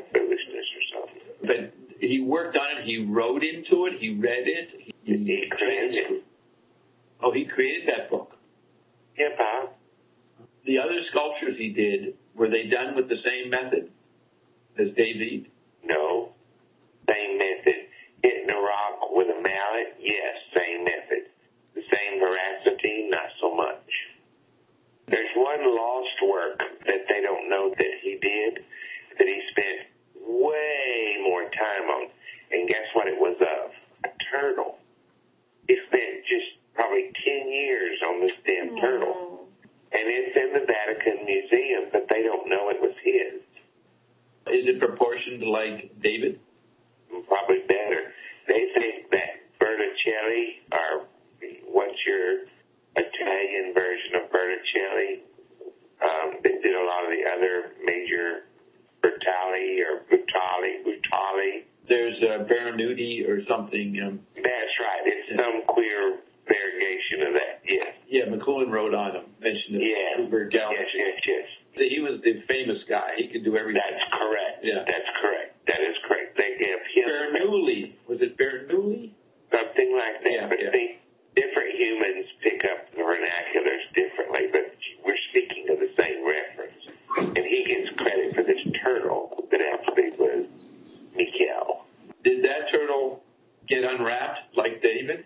foolishness or something. But he worked on it. He wrote into it. He read it. He created it. Oh, he created that book. Yeah, Bob. The other sculptures he did, were they done with the same method as David? No. Same method. Hitting a rock with a mallet? Yes, same method. The same veracity? Not so much. There's one lost work that they don't know that he did, that he spent way more time on. And guess what it was of? A turtle. He spent just probably 10 years on this damn turtle. And it's in the Vatican Museum, but they don't know it was his. Is it proportioned like David? Probably better. They think that Berticelli, or what's your Italian version of Berticelli? They did a lot of the other major Butali. There's Bernoulli or something. That's right. It's some queer variegation of that. Yes. Yeah, McLuhan wrote on him, mentioned the Yeah. Kuiper Galaxy. Yes. He was the famous guy. He could do everything. That's correct. Yeah. That's correct. That is correct. They give him Bernoulli. Was it Bernoulli? something like that. Yeah, but yeah. see, different humans pick up the vernaculars differently, but we're speaking of the same reference. And he gets credit for this turtle that actually was Mikel. Did that turtle get unwrapped like David?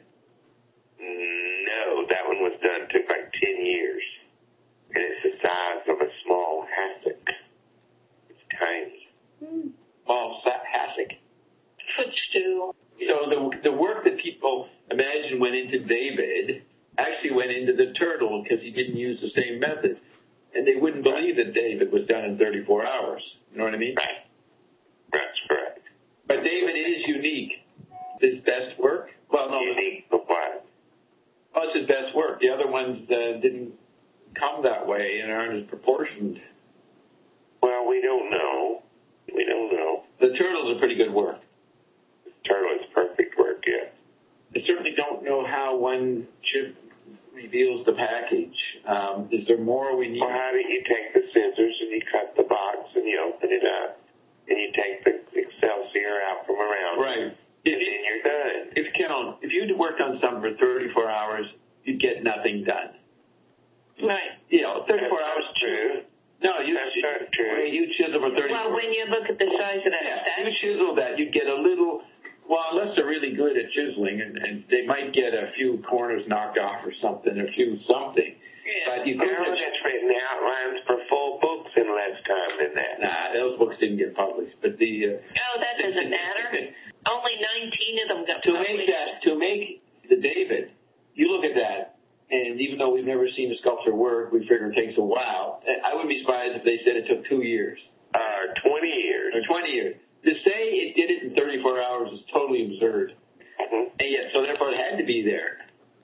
No, that one was done, took like 10 years. And it's the size of a small hassock. It's tiny. Well, hassock. Footstool. So the work that people imagine went into David actually went into the turtle because he didn't use the same method. And they wouldn't believe that David was done in 34 hours. You know what I mean? Right. That's correct. But David is unique. It's his best work. Well, no. Unique for what? Oh, it's his best work. The other ones didn't come that way and aren't as proportioned. Well, we don't know. We don't know. The turtle's a pretty good work. Turtle is perfect work, yeah. I certainly don't know how one reveals the package. Is there more we need? Well, how do you take the scissors and you cut the box and you open it up and you take the Excelsior out from around Right. and then you're done. If you'd worked on something for 34 hours, you'd get nothing done. Right. 34 hours. That's true. No, That's not true. you chisel for 34 Well, when you look at the size of that you statue. chisel that, you'd get a little, well, unless they're really good at chiseling, and they might get a few corners knocked off or something, something. Yeah. But you couldn't Carolyn have, has written outlines for full books in less time than that. nah, those books didn't get published. But Oh, that doesn't matter. Only 19 of them got published. to make the David, you look at that, and even though we've never seen a sculpture work, we figure it takes a while. I wouldn't be surprised if they said it took 2 years. 20 years. Or 20 years. To say it did it in 34 hours is totally absurd. Mhm. And yet, so therefore it had to be there.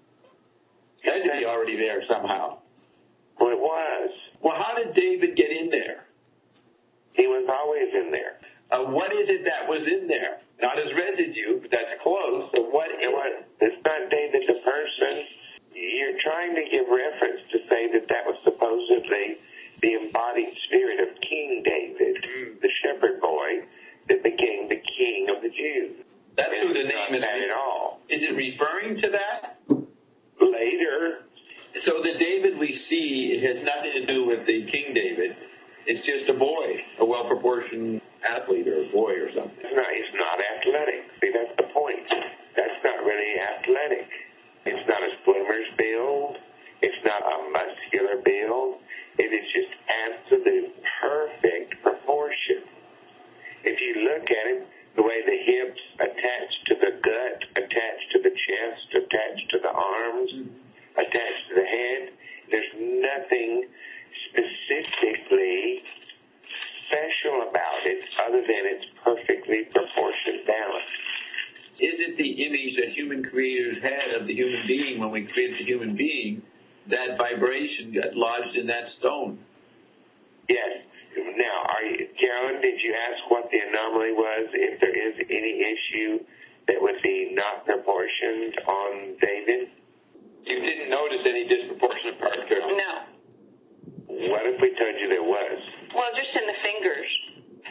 It had to be already there somehow. Well, it was. Well, how did David get in there? He was always in there. What is it that was in there? Not his residue, but that's close. So what is it? It's not David the person. You're trying to give reference to say that was supposedly the embodied spirit of King David, the shepherd boy that became the king of the Jews. That's who the It's not name is. that at all. Is it referring to that? Later, So the David we see has nothing to do with the King David. It's just a boy, a well-proportioned athlete or a boy or something. it's not athletic. See, that's the point. That's not really athletic. It's not a swimmer's build. It's not a muscular build. It is just absolute perfect proportion. If you look at it, the way the hips attach to the gut, attach to the chest, attach to the arms, attach to the head, there's nothing specifically special about it other than its perfectly proportioned balance. Is it the image that human creators had of the human being when we created the human being? That vibration got lodged in that stone. Yes. Now, Carolyn, did you ask what the anomaly was, if there is any issue that would be not proportioned on David? You didn't notice any disproportionate parts, Carol? No. What if we told you there was? Well, just in the fingers.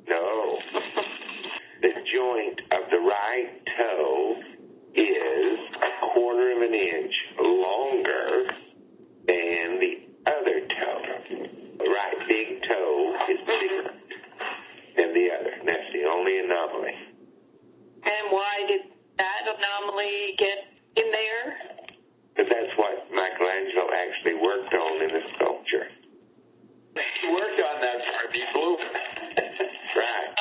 No. The joint of the right toe is 1/4 of an inch longer than the other toe. The right big toe is bigger than the other. And that's the only anomaly. And why did that anomaly get in there? Because that's what Michelangelo actually worked on in the sculpture. He worked on that part. He blew it. Right.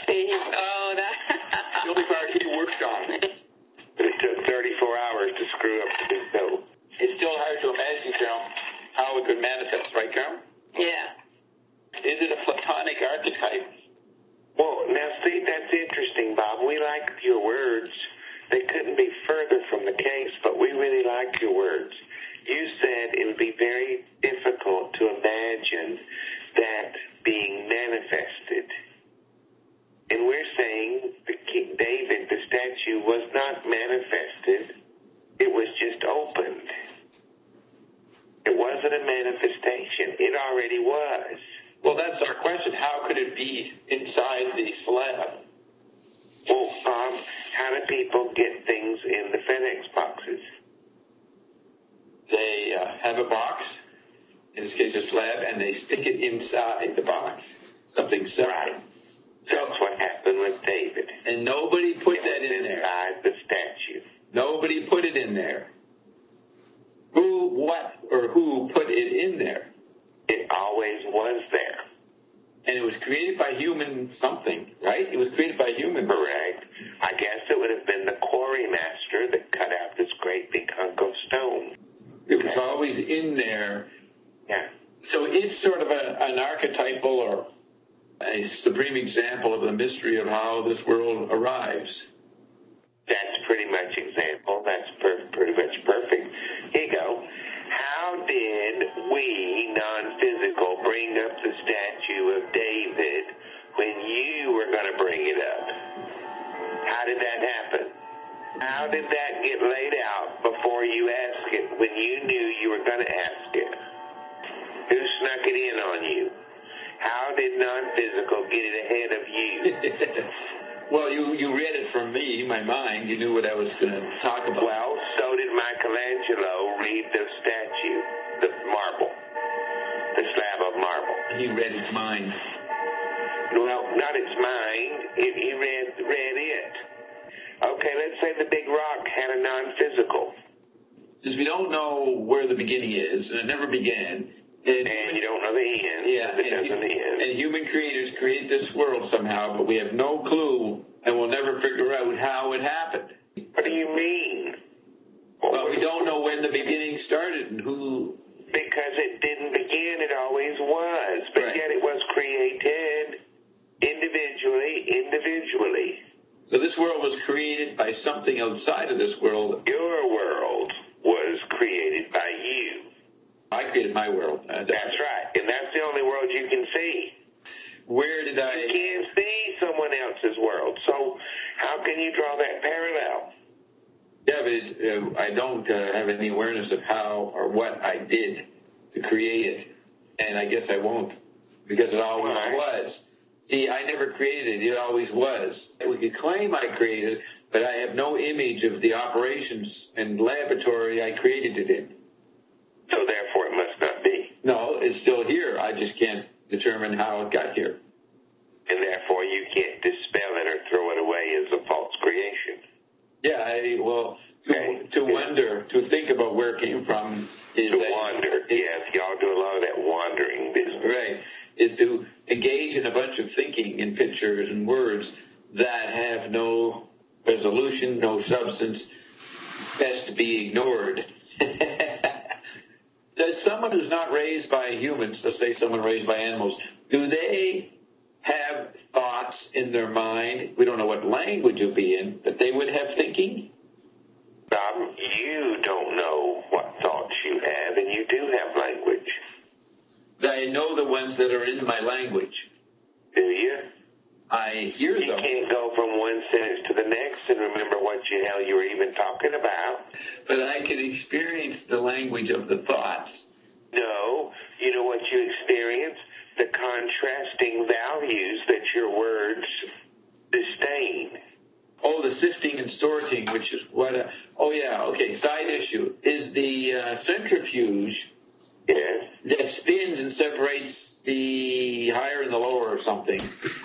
The only part he worked on. But it took 34 hours to screw up the big toe. It's still hard to imagine, Carol, how it could manifest, right, Carol? Yeah. Is it a Platonic archetype? Well, now see, that's interesting, Bob. We like your words. They couldn't be further from the case, but we really like your words. You said it would be very difficult to imagine that being manifested. And we're saying the King David, the statue, was not manifested. It was just opened. It wasn't a manifestation. It already was. Well, that's our question. How could it be inside the slab? Well, how do people get things in the FedEx boxes? They have a box, in this case a slab, and they stick it inside the box. Something separate. Right. That's what happened with David. And nobody put that in there. Inside the statue. Nobody put it in there. Who put it in there? It always was there. And it was created by human something, right? It was created by humans. Correct. I guess it would have been the quarry master that cut out this great big hunk of stone. It was always in there. Yeah. So it's sort of an archetypal or a supreme example of the mystery of how this world arrives. That's pretty much example. That's pretty much perfect. Here you go. How did we, non-physical, bring up the statue of David when you were going to bring it up? How did that happen? How did that get laid out before you asked it when you knew you were going to ask it? Who snuck it in on you? How did non-physical get it ahead of you? Well, you read it from me, my mind. You knew what I was going to talk about. Well, so did Michelangelo read the statue, the marble, the slab of marble. He read its mind. Well, not its mind. He read it. Okay, let's say the big rock had a non-physical. Since we don't know where the beginning is, and it never began, and you don't know the end. Yeah, it doesn't end. And human creators create this world somehow, but we have no clue, and we'll never figure out how it happened. What do you mean? Well, we don't know when the beginning started and who. Because it didn't begin, it always was. But Right. Yet it was created individually. So this world was created by something outside of this world. Your world was created by you. I created my world. That's right. And that's the only world you can see. Where did I... You can't see someone else's world. So how can you draw that parallel? Yeah, but I don't have any awareness of how or what I did to create it. And I guess I won't, because it always was. See, I never created it. It always was. We could claim I created it, but I have no image of the operations and laboratory I created it in. So therefore it must not be. No, it's still here. I just can't determine how it got here. And therefore you can't dispel it or throw it away as a false creation. Yeah, to wonder, to think about where it came from is... To wander, yes. Y'all do a lot of that wandering business. Right. Is to engage in a bunch of thinking and pictures and words that have no resolution, no substance, best to be ignored. Does someone who's not raised by humans, let's say someone raised by animals, do they have thoughts in their mind? We don't know what language you'll be in, but they would have thinking? You don't know what thoughts you have, and you do have language. I know the ones that are in my language. Do you? I hear them. You can't go from one sentence to the next and remember what the hell you were even talking about. But I can experience the language of the thoughts. No. You know what you experience? the contrasting values that your words disdain. Oh, the sifting and sorting, which is what okay, side issue. Is the centrifuge Yes. that spins and separates the higher and the lower or something,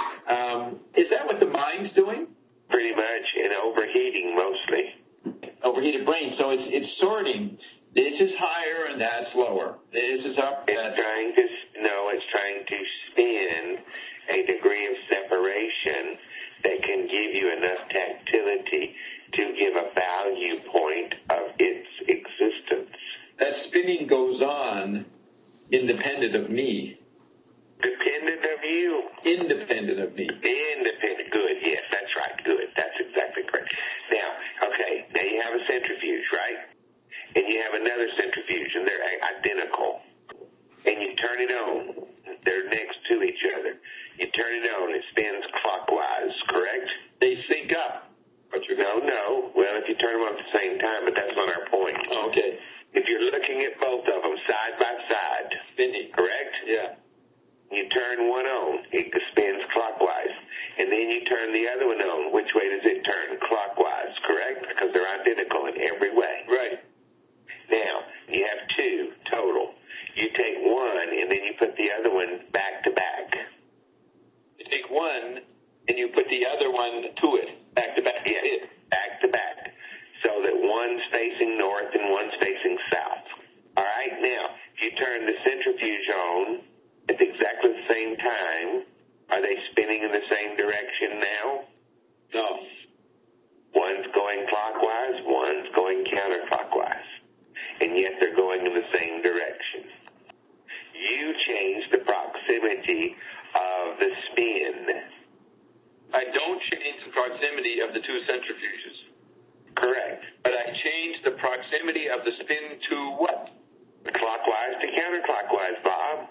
is that what the mind's doing? Pretty much, and overheating mostly. Overheated brain. So it's sorting. This is higher and that's lower. This is up. It's trying to spin a degree of separation that can give you enough tactility to give a value point of its existence. That spinning goes on independent of me. Dependent of you. Independent of me. Independent. Good. Yes, that's right. Good. That's exactly correct. Now you have a centrifuge, right? And you have another centrifuge, and they're identical. And you turn it on. They're next to each other. You turn it on. It spins clockwise, correct? They sync up. No. Well, if you turn them on at the same time, but that's not our point. Okay. If you're looking at both of them side by side, Spinning. correct? Yeah. You turn one on, it spins clockwise. And then you turn the other one on. Which way does it turn? Clockwise, correct? Because they're identical in every way. Right. Now, you have two total. You take one, and then you put the other one back to back. You take one and you put the other one to it, back to back. Yes, back to back. So that one's facing north and one's facing south. All right? Now, if you turn the centrifuge on at exactly the same time, are they spinning in the same direction now? No. One's going clockwise, one's going counterclockwise. And yet they're going in the same direction. You change the proximity of the spin. I don't change the proximity of the two centrifuges. Correct. But I change the proximity of the spin to what? Clockwise to counterclockwise, Bob.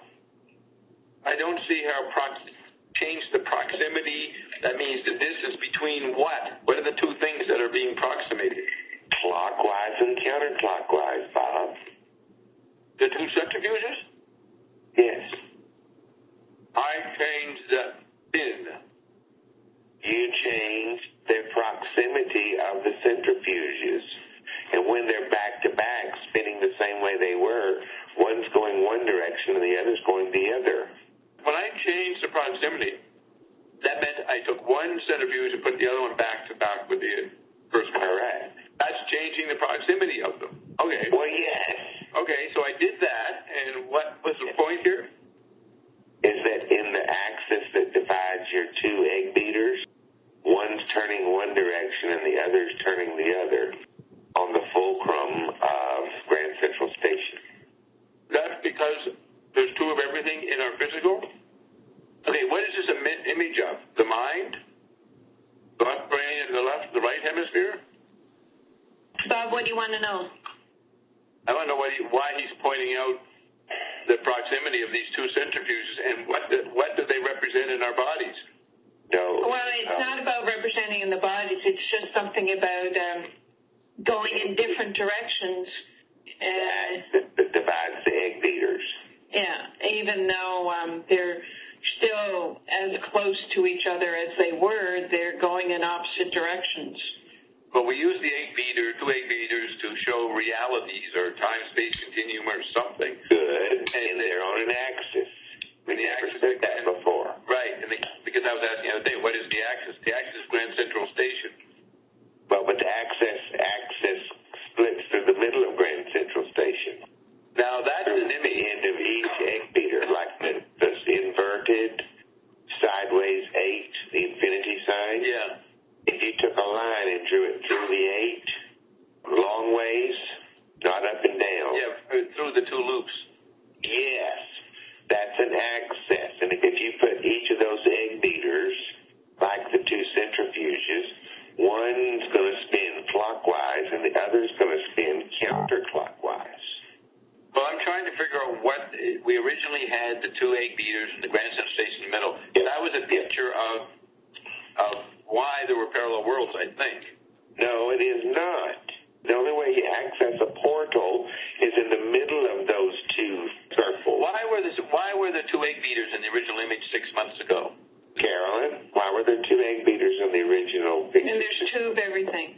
I don't see how change the proximity. That means the distance between what? What are the two things that are being proximated? Clockwise and counterclockwise, Bob. The two centrifuges? Yes. I changed the spin. You change the proximity of the centrifuges. And when they're back to back, spinning the same way they were, one's going one direction and the other's going the other. When I changed the proximity, that meant I took one centrifuge and put the other one back to back with the first one. Correct. That's changing the proximity of them. Okay. Well, yes. Okay, so I did that, and what was the point here? Is that in the axis that divides your two egg beaters, one's turning one direction and the other's turning the other on the fulcrum of Grand Central Station. That's because there's two of everything in our physical? Okay, what is this image of? The mind? The left brain and the right hemisphere? Bob, what do you want to know? I want to know why he's pointing out the proximity of these two centrifuges and what do they represent in our bodies? No. Well, it's not about representing in the bodies. It's just something about going in different directions. That divides the egg beaters. Yeah, even though they're still as close to each other as they were, they're going in opposite directions. But we use the two egg beaters to show realities or time-space continuum or something. Good. And they're on an axis. We never said that before. Right, because I was asking the other day, what is the axis? The axis is Grand Central Station. Well, but the axis splits through the middle of Grand Central Station. Now that's an The image. end of each egg beater, like the inverted sideways 8, the infinity sign. Yeah. If you took a line and drew it through the 8, long ways, not up and down. Yeah, through the two loops. Yes, that's an axis. And if you put each of those egg beaters, like the two centrifuges, one's going to spin clockwise and the other's going to spin counterclockwise. Well, I'm trying to figure out what we originally had the two egg beaters and the Grand Central Station in the middle. Yeah. That was a picture of why there were parallel worlds, I think. No, it is not. The only way you access a portal is in the middle of those two circles. Why were the 2 egg beaters in the original image 6 months ago? Carolyn, why were there 2 egg beaters in the original picture? And there's 2 of everything.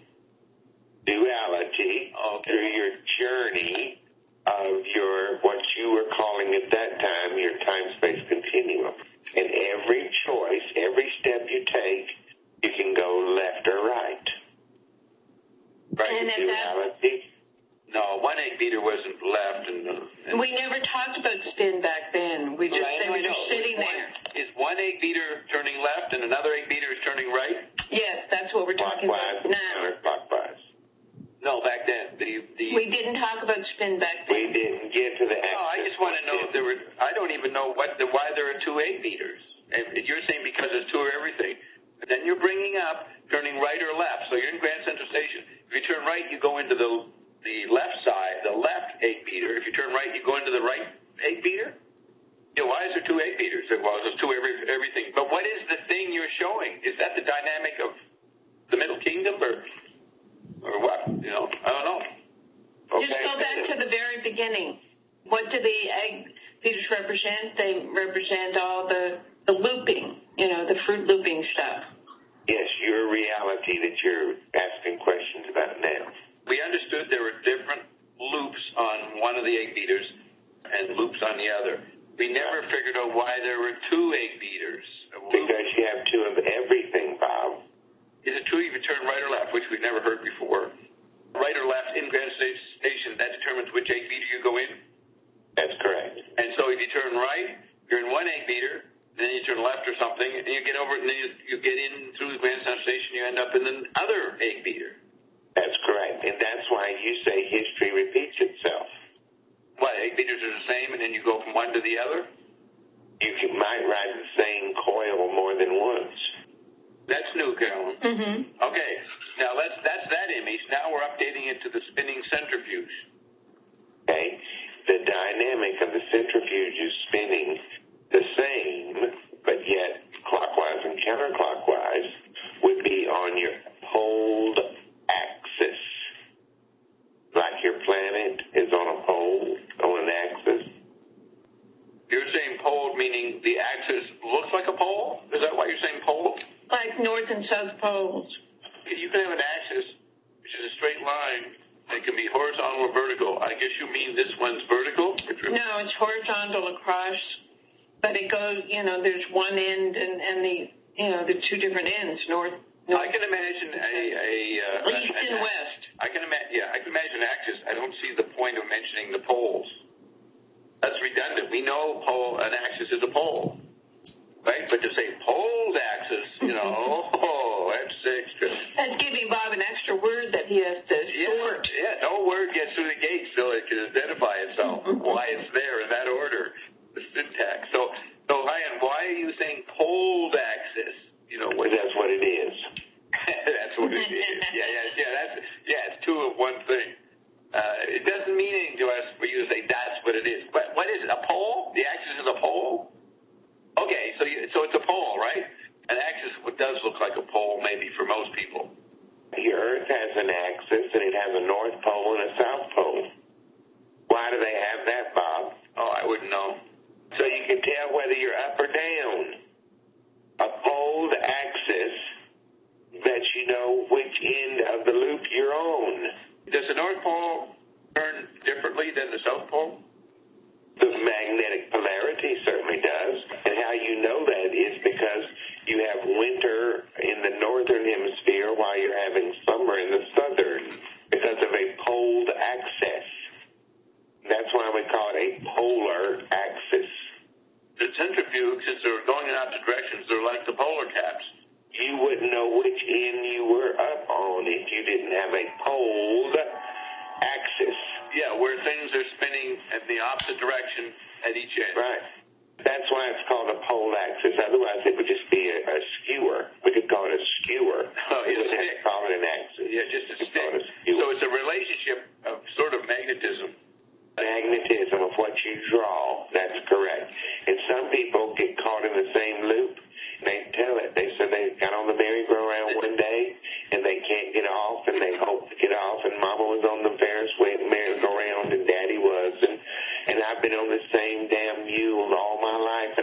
Duality, through your journey of your, what you were calling at that time, your time-space continuum. And every choice, every step you take, you can go left or right. Right? And at Duality. No, 1 egg beater wasn't left. And we never talked about spin back then. We just, they were just sitting there. Is 1 egg beater turning left and another egg beater is turning right? Yes, that's what we're talking about now. Counterclockwise. No, back then. We didn't talk about spin back then. We didn't get to the. No, I just want to know if there were. I don't even know why there are 2 egg beaters. And you're saying because there's 2 of everything. But then you're bringing up turning right or left. So you're in Grand Central Station. If you turn right, you go into the left side, the left egg beater. If you turn right, you go into the right egg beater. Why is there 2 egg beaters? Well, there's 2 everything. But what is the thing you're showing? Is that the dynamic of the Middle Kingdom or what? I don't know. Okay. Just go back to the very beginning. What do the egg beaters represent? They represent all the looping, the fruit looping stuff. Yes, your reality that you're asking questions about now. We understood there were different loops on one of the egg beaters and loops on the other. We never figured out why there were 2 egg beaters. Because you have 2 of everything, Bob. Is it true if you turn right or left, which we've never heard before? Right or left in Grand Station, that determines which egg beater you go in? That's correct. And so if you turn right, you're in 1 egg beater, then you turn left or something, and you get over it, and then you get in through the Grand Central Station, you end up in the other egg beater. That's correct. And that's why you say history repeats itself. What, egg beaters are the same, and then you go from one to the other? You might ride the same coil more than once. That's new, Carolyn. Mm-hmm. Okay, now that's that image. Now we're updating it to the spinning centrifuge. Okay, the dynamic of the centrifuge is spinning the same, but yet clockwise and counterclockwise would be on your poled axis. Like your planet is on a pole, on an axis. You're saying poled, meaning the axis looks like a pole? Is that why you're saying poled? Like north and south poles. You can have an axis, which is a straight line. It can be horizontal or vertical. I guess you mean this one's vertical? No, it's horizontal across, but it goes, there's one end and the 2 different ends, north. I can imagine east and west. I can imagine axis. I don't see the point of mentioning the poles. That's redundant. We know an axis is a pole, right? But to say poled axis, that's extra. That's giving Bob an extra word that he has to sort. Yeah, no word gets through the gate so it can identify itself, why it's there in that order, the syntax. So Ryan, why are you saying poled axis? That's what it is. That's what it is. Yeah, it's 2 of one thing. It doesn't mean anything to us for you to say that's what it is. But what is it? A pole? The axis is a pole? Okay, so it's a pole, right? An axis does look like a pole, maybe for most people. The Earth has an axis, and it has a north pole and a south pole. Why do they have that, Bob? Oh, I wouldn't know. So you can tell whether you're up or down. A poled axis lets you know which end of the loop you're on. Does the North Pole turn differently than the South Pole? The magnetic polarity certainly does. And how you know that is because you have winter in the northern hemisphere while you're having summer in the southern because of a poled axis. That's why we call it a polar axis. The centrifuge, since they're going in opposite directions, they're like the polar caps. You wouldn't know which end you were up on if you didn't have a poled axis. Yeah, where things are spinning in the opposite direction at each end. Right. That's why it's called a pole axis. Otherwise, it would just be a skewer. We could call it a skewer. Oh, we wouldn't have to call it an axis. Yeah, just a stick. So it's a relationship of sort of magnetism. Magnetism of what you draw. That's correct. And some people get caught in the same loop. They tell it. They said they got on the merry-go-round one day, and they can't get off, and they hope to get off, and Mama was on the Ferris wheel merry-go-round, and Daddy was, and I've been on the same damn mule all my life,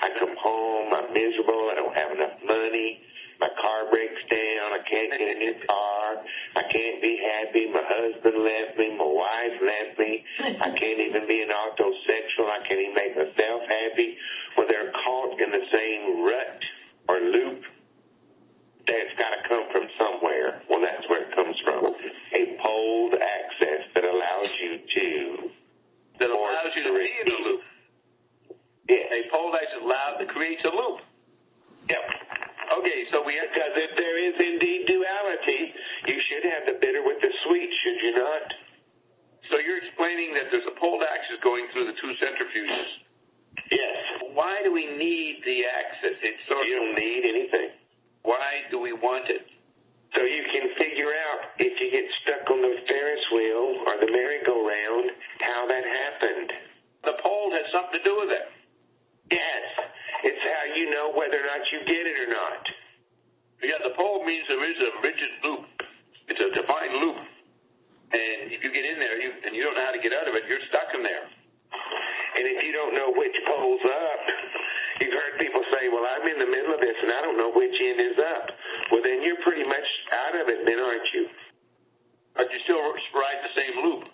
I come home, I'm miserable, I don't have enough money, my car breaks down, I can't get a new car, I can't be happy, my husband left me, my wife left me, I can't even be an autosexual, I can't even make myself happy. Well, they're caught in the same rut or loop. That's got to come from somewhere. Well, that's where it comes from. A poled access that allows you to be in the loop. Yeah. A poled access creates a loop. Yep. Okay, so because if there is indeed duality, you should have the bitter with the sweet, should you not? So you're explaining that there's a poled axis going through the two centrifuges. Yes. Why do we need the axis? You don't need anything. Why do we want it? So you can figure out if you get stuck on the Ferris wheel or the merry-go-round, how that happened. The pole has something to do with it. Yes. It's how you know whether or not you get it or not. Yeah, the pole means there is a rigid loop. It's a defined loop. And if you get in there and you don't know how to get out of it, you're stuck in there. And if you don't know which pole's up, you've heard people say, well, I'm in the middle of this and I don't know which end is up. Well, then you're pretty much out of it then, aren't you? But you still ride the same loop.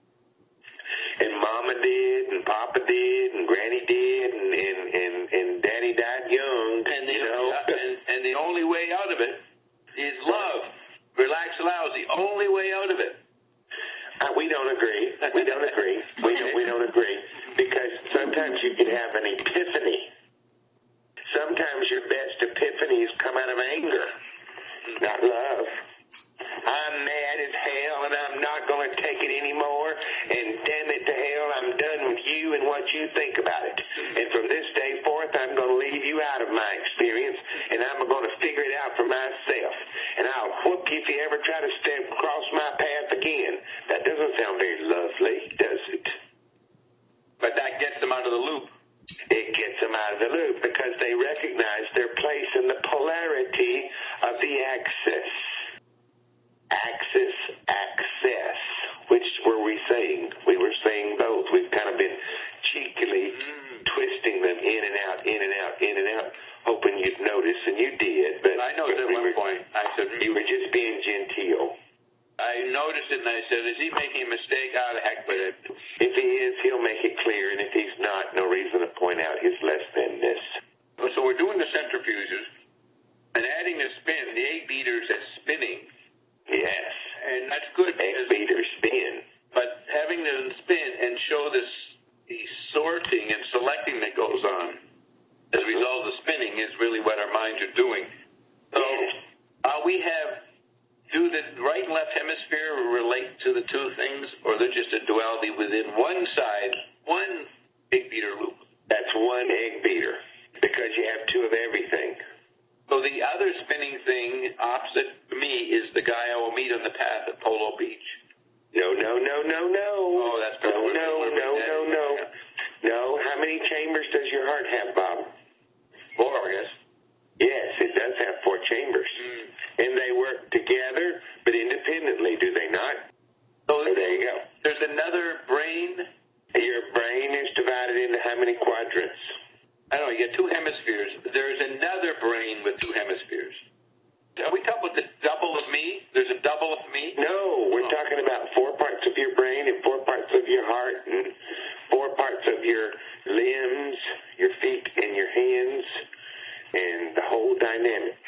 And Mama did, and Papa did, and Granny did, and Daddy died young. And the only way out of it is love. Relax allows the only way out of it. We don't agree. We don't agree. We don't agree. Because sometimes you can have an epiphany. Sometimes your best epiphanies come out of anger, not love. I'm mad as hell and I'm not going to take it anymore. And damn it to hell, I'm done with you and what you think about it. And from this day forth, I'm going to leave you out of my experience and I'm going to figure it out for myself. And I'll whoop you if you ever try to step across my path again. That doesn't sound very lovely, does it? But that gets them out of the loop. It gets them out of the loop because they recognize their place in the polarity of the axis. Access. Which were we saying? We were saying both. We've kind of been cheekily twisting them in and out, hoping you'd notice, and you did. But I noticed at one point. I said, you were just being genteel. I noticed it and I said, is he making a mistake? How the heck with it? If he is, he'll make it clear, and if he's not, no reason to point out his less than-ness. So we're doing the centrifuges and adding the spin. The 8 beaters is spinning. Yes. And that's good. 8 beaters spin. But having them spin and show the sorting and selecting that goes on as a result of the spinning is really what our minds are doing. So do the right and left hemisphere relate to the two things, or they're just a duality within one side, one egg beater loop? That's one egg beater, because you have two of everything. So the other spinning thing opposite me is the guy I will meet on the path at Polo Beach. No. Oh, that's no. No, how many chambers does your heart have, Bob? 4, I guess. Yes, it does have 4 chambers. And they work together, but independently, do they not? So there you go. There's another brain. Your brain is divided into how many quadrants? I don't know, you get 2 hemispheres. There's another brain with 2 hemispheres. Are we talking about the double of me? There's a double of me? No, we're talking about 4 parts of your brain and 4 parts of your heart and 4 parts of your limbs, your feet and your hands, and the whole dynamic.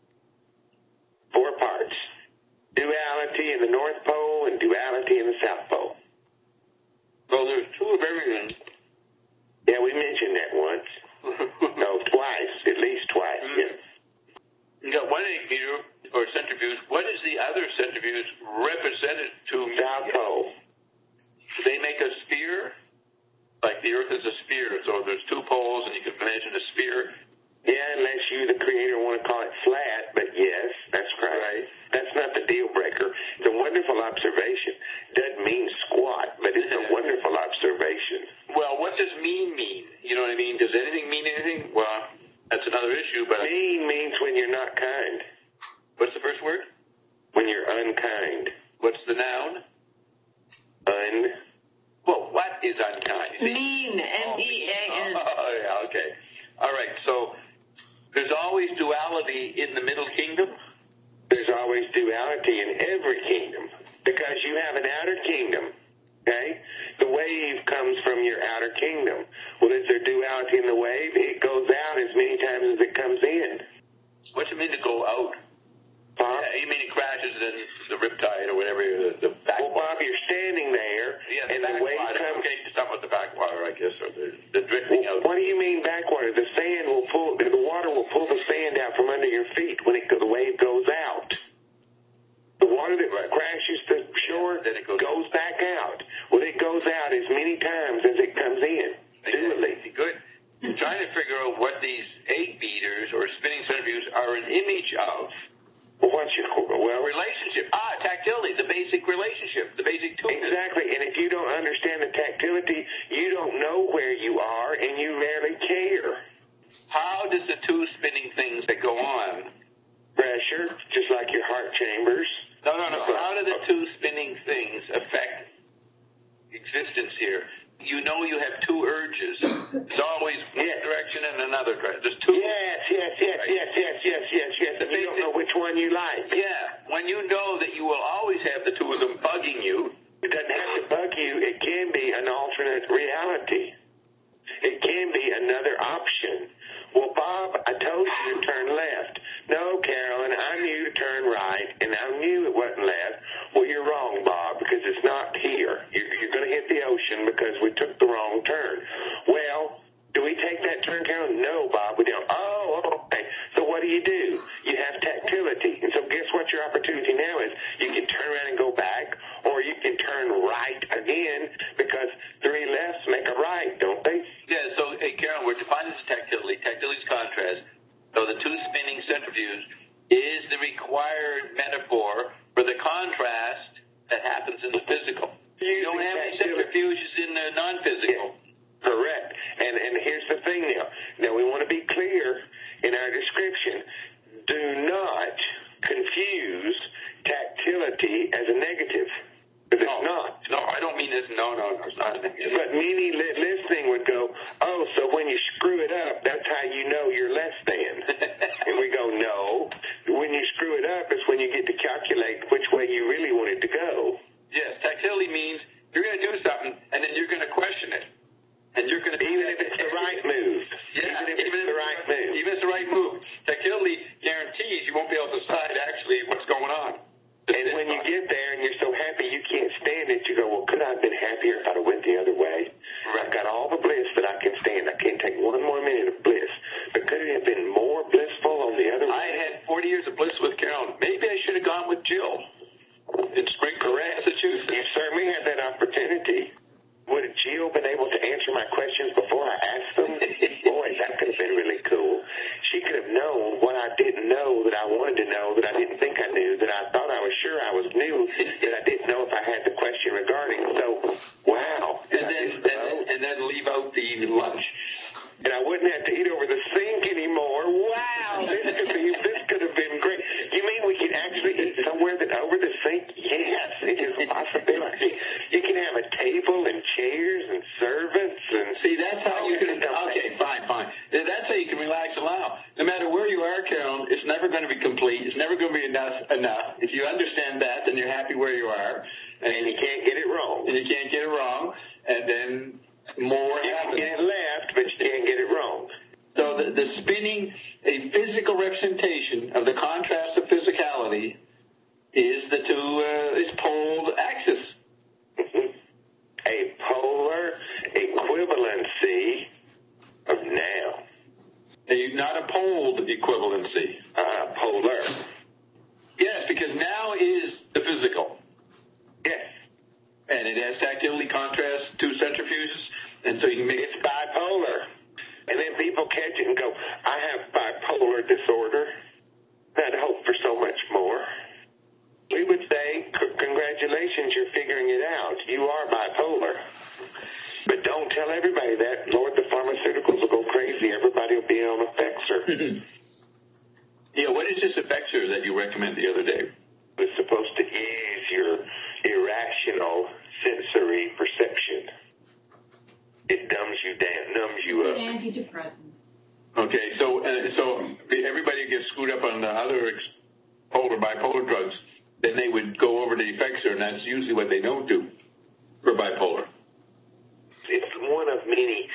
4 parts. Duality in the North Pole and duality in the South Pole. So there's 2 of everything. Yeah, we mentioned that once. No, twice. At least twice, yeah. You got one egg beater or centrifuge. What is the other centrifuge represented to me? South Pole. They make a sphere? Like the Earth is a sphere, so there's 2 poles, and you can imagine a sphere. Yeah, unless you, the creator, want to call it flat, but yes, that's right. That's not the deal breaker. It's a wonderful observation. Doesn't mean squat, but it's a wonderful observation. Well, what does mean? You know what I mean? Does anything mean anything? Well, that's another issue, but... Mean means when you're not kind. What's the first word? When you're unkind. What's the noun? Well, what is unkind? Mean, M-E-A-N. Oh, yeah, okay. All right. correct. So there's always duality in the Middle Kingdom? There's always duality in every kingdom because you have an outer kingdom, okay? The wave comes from your outer kingdom. Well, is there duality in the wave? It goes out as many times as it comes in. What do you mean to go out? Bob? Yeah, you mean it crashes in the riptide or whatever, the back. Well, Bob, you're standing there, and the wave comes. Okay, stop with the backwater, I guess, or the drifting out. What do you mean backwater? The water will pull the sand out from under your feet when the wave goes out. The water that crashes the shore then it goes back out. Well, it goes out as many times as it comes in. Dually. Good. I'm trying to figure out what these egg beaters or spinning centrifuges are an image of. Well, relationship. Tactility, the basic relationship, the basic tool. Exactly, and if you don't understand the tactility, you don't know where you are, and you rarely care. How does the two spinning things that go on? Pressure, just like your heart chambers. No. How do the two spinning things affect existence here? You know you have two urges. It's always one direction and another direction. There's two. Yes. And you don't know which one you like. Yeah. When you know that you will always have the two of them bugging you. It doesn't have to bug you. It can be an alternate reality. It can be another option. Well, Bob, I told you to turn left. No, Carolyn, I knew to turn right, and I knew it wasn't left. Well, you're wrong, Bob, because it's not here. You're going to hit the ocean because we took the wrong turn. Well, do we take that turn, Carolyn? No, Bob, we don't. Oh, okay. So what do? You have tactility. And so guess what your opportunity now is? You can turn around and go back, or you can turn right again, because three lefts make a right, don't they? Yeah, so, hey, Carolyn, we're defining the tactility. Tactility is contrast. So the two spinning centrifuge is the required metaphor for the contrast that happens in the physical. You don't have any centrifuges in the non-physical. Yeah, correct. And here's the thing now. Now, we want to be clear in our description. Do not confuse tactility as a negative. Because it's not. No, I don't mean this. No, it's not. But many listening would go, oh, so when you screw it up, that's how you know you're less than. And we go, no. When you screw it up, it's when you get to calculate which way you really want it to go. Yes, tactility means you're going to do something, and then you're going to question it. And you're going to... Even if it's the right move. Yeah, even if it's the right move. Even if it's the right move. Tactility guarantees you won't be able to decide actually what's going on. And when you get there and you're so happy you can't stand it, you go, well, could I have been happier if I'd have went the other way? Right. I've got all the bliss that I can stand. I can't take one more minute of bliss. But could it have been more blissful on the other way? I had 40 years of bliss with Carolyn. Maybe I should have gone with Jill in Springfield, Massachusetts. You certainly had that opportunity. Would Jill been able to answer my questions before I asked them? Boy, that could have been really cool. She could have known what I didn't know that I wanted to know, that I didn't think I knew, that I thought I was sure I was new, that I didn't know if I had the question regarding. So, wow. And then leave out the lunch. And I wouldn't have to eat over the sink anymore. Wow, this could have been great. You mean we could actually eat somewhere that over the sink? Yes, it is a possibility. You can have a table and chairs and servants and... See, that's how you can... Okay, fine. That's how you can relax and allow. No matter where you are, Carolyn, it's never going to be complete. It's never going to be enough. If you understand that, then you're happy where you are. And you can't get it wrong. And then... more happens. You can get it left, but you can't get it wrong. So the spinning, a physical representation of the contrast of physicality is the two is poled axis. A polar equivalency of now. Not a poled equivalency. Polar. Yes, because now is the physical. Yes. And it has tactility, contrast, two centrifuges, and so you can make it's bipolar. And then people catch it and go, I have bipolar disorder. I'd hope for so much more. We would say, congratulations, you're figuring it out. You are bipolar. But don't tell everybody that. Lord, the pharmaceuticals will go crazy. Everybody will be on Effexor. Yeah, what is this Effexor that you recommended the other day? It's supposed to ease your irrational sensory perception. It numbs you up. It's an antidepressant. Okay, so everybody gets screwed up on the other bipolar drugs, then they would go over to Effexor, and that's usually what they don't do for bipolar. It's one of many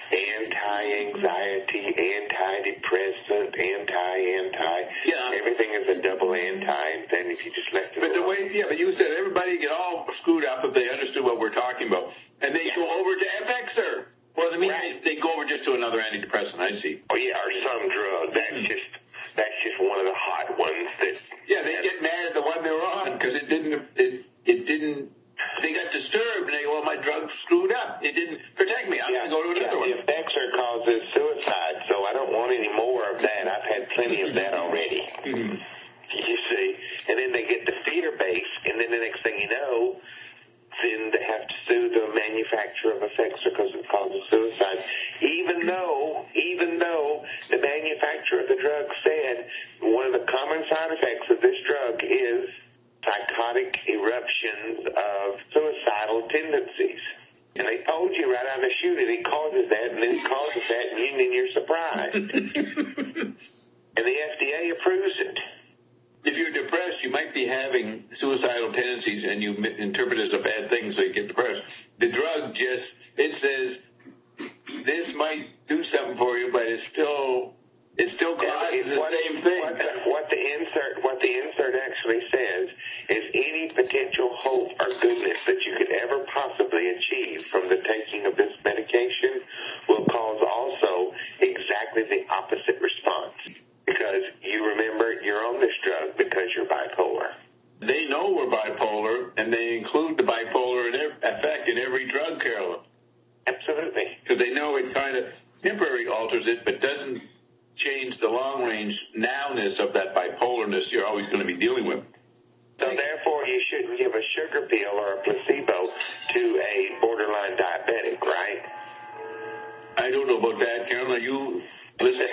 anti-anxiety, antidepressant, anti. Yeah. Everything is a double anti, and then if you just left it alone. But you said everybody get all screwed up if they understood what we're talking about, and they go over to Effexor. Well, I mean, Right. they go over just to another antidepressant. I see. Oh yeah, or some drug. That's just one of the hot ones that. Yeah, they get mad at the one they were on because it didn't. They got disturbed and they go, well, my drug screwed up. It didn't protect me. I'm going to go to another one. Effexor causes suicide, so I don't want any more of that. I've had plenty of that already. Mm-hmm. You see? And then they get the fear base, and then the next thing you know, then they have to sue the manufacturer of Effexor because it causes suicide. Even though the manufacturer of the drug said one of the common side effects of this drug is psychotic eruptions of suicidal tendencies. And they told you right out of the chute that it causes that, and then it causes that, and then you're surprised. And the FDA approves it. If you're depressed, you might be having suicidal tendencies, and you interpret it as a bad thing, so you get depressed. The drug it says this might do something for you, but it still causes the same thing. What the insert actually says is any potential hope or goodness that you could ever possibly achieve from the taking of this medication will cause also exactly the opposite response. Because you remember you're on this drug because you're bipolar. They know we're bipolar, and they include the bipolar effect in every drug, Carolyn. Absolutely. Because they know it kind of temporarily alters it, but doesn't change the long-range nowness of that bipolarness you're always going to be dealing with. So therefore, you shouldn't give a sugar pill or a placebo to a borderline diabetic, right? I don't know about that, Carolyn. Are you listening?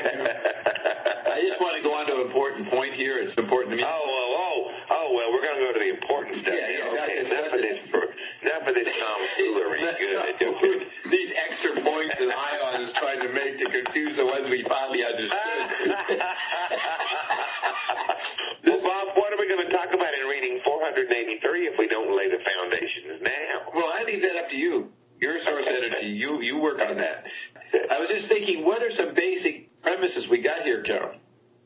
I just want to go on to an important point here. It's important to me. Well, we're going to go to the important stuff. Yeah, okay, enough of this tomfoolery. Good. These extra points that Ion is trying to make to confuse the ones we finally understood. Well, Bob, what are we going to talk about in reading 483 if we don't lay the foundations now? Well, I leave that up to you. Your source editor. You work on that. I was just thinking, what are some basic premises we got here, Carol?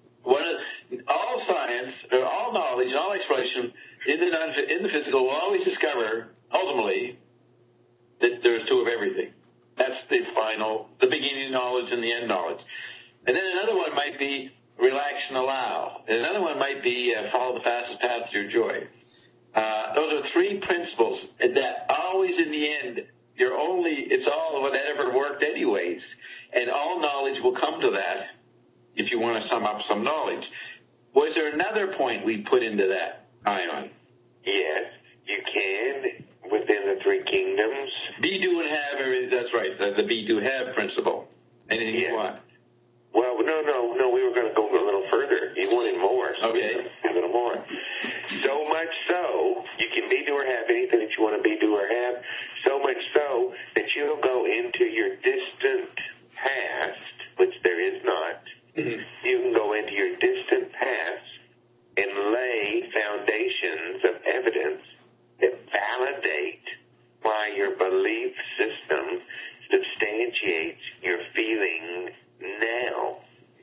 All science, or all knowledge, all exploration in the physical will always discover, ultimately, that there's two of everything. That's the beginning knowledge and the end knowledge. And then another one might be relax and allow. And another one might be follow the fastest path to your joy. Those are three principles that always in the end, it's all whatever worked anyways. And all knowledge will come to that if you want to sum up some knowledge. Was there another point we put into that, Ion? Yes, you can within the three kingdoms. Be, do, and have everything. That's right, the be, do, have principle. Anything you want? Well, no, we were going to go a little further. You wanted more. So okay. A little more. So much so, you can be, do, or have anything that you want to be, do, or have. So much so that you'll go into your distant past, which there is not. Mm-hmm. You can go into your distant past and lay foundations of evidence that validate why your belief system substantiates your feeling now.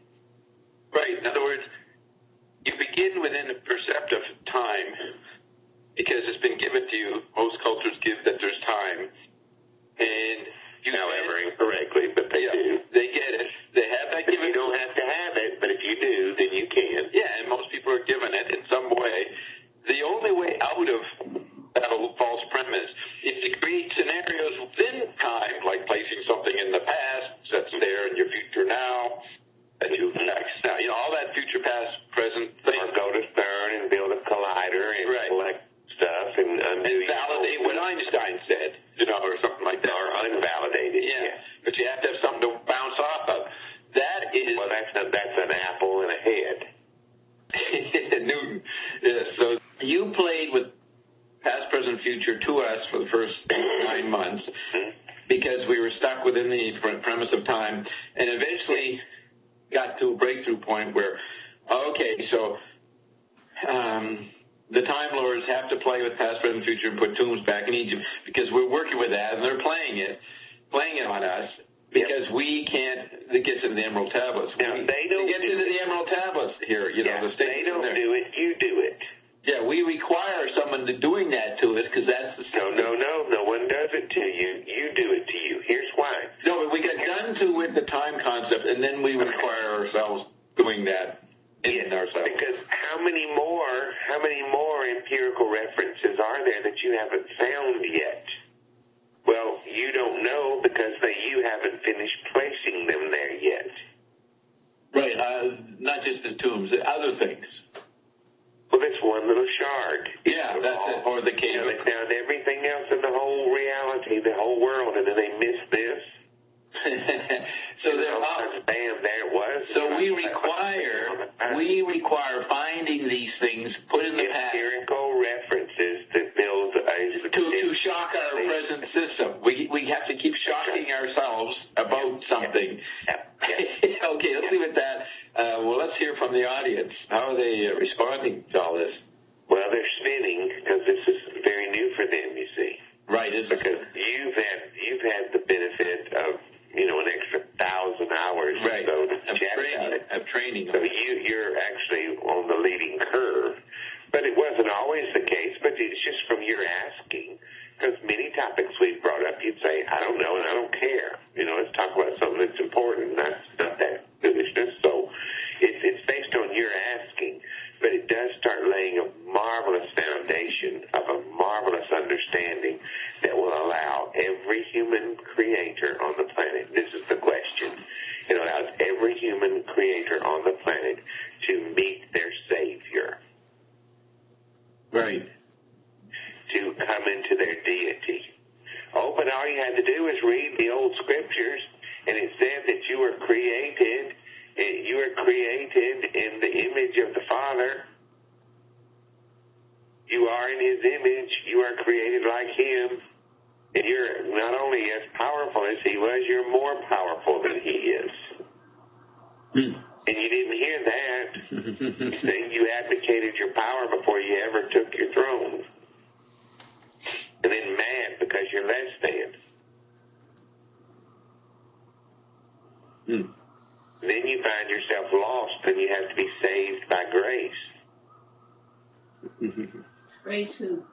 Right. In other words, you begin within a perceptive time because it's been given to you. Most cultures give that there's time. And however, incorrectly, but they do. They get it. They have that given. You don't have to have it, but if you do, then you can. Yeah, and most people are given it in some way. The only way out of that false premise is to create scenarios within time, like placing something in the past that's there in your future now, that you next now. All that future, past, present thing. Or go to CERN and build a collider and collect stuff and validate what Einstein said, or something like that. Or unvalidated. Yeah. But you have to have something to bounce off of. That is... Well, that's an apple and a head. Newton. Yeah, so you played with past, present, future to us for the first 9 months because we were stuck within the premise of time. And eventually got to a breakthrough point where, okay, so the Time Lords have to play with past, present, future, and put tombs back in Egypt because we're working with that, and they're playing it on us because we can't. It gets into the Emerald Tablets. Now, they don't. It gets into the Emerald Tablets here. The they don't do it. You do it. Yeah, we require someone doing that to us because that's the system. No one does it to you. You do it to you. Here's why. No, but we get done to with the time concept, and then we require ourselves doing that in ourselves. Because how many more empirical references are there that you haven't found yet? Well, you don't know because you haven't finished placing them there yet. Right, not just the tombs, other things. Well, that's one little shard. Yeah, that's it. Or the cave. They found everything else in the whole reality, the whole world, and then they missed this. So they're bam, there it was. So we require finding these things, put in the past. Empirical references that build to shock our present system. We have to keep shocking ourselves about something. Okay, let's leave it at that. Well, let's hear from the audience. How are they responding to all this? Well, they're spinning because this is very new for them, you see. Right. Because you've had the benefit of an extra 1,000 hours or so to chat about it. Of training. So you're actually on the leading curve. But it wasn't always the case, but it's just from your asking. Because many topics we've brought up, you'd say, I don't know and I don't care. Let's talk about something that's important, not that foolishness. So it's based on your asking. But it does start laying a marvelous foundation of a marvelous understanding that will allow every human creator on the planet, this is the question, it allows every human creator on the planet to meet their Savior. Right. To come into their deity. Oh, but all you had to do is read the old scriptures, and it said that you were created in the image of the Father. You are in His image. You are created like Him. And you're not only as powerful as He was, you're more powerful than He is. And you didn't hear that. You advocated your power before you ever took your throne. And then mad because you're less than. Then you find yourself lost and you have to be saved by grace. Grace who?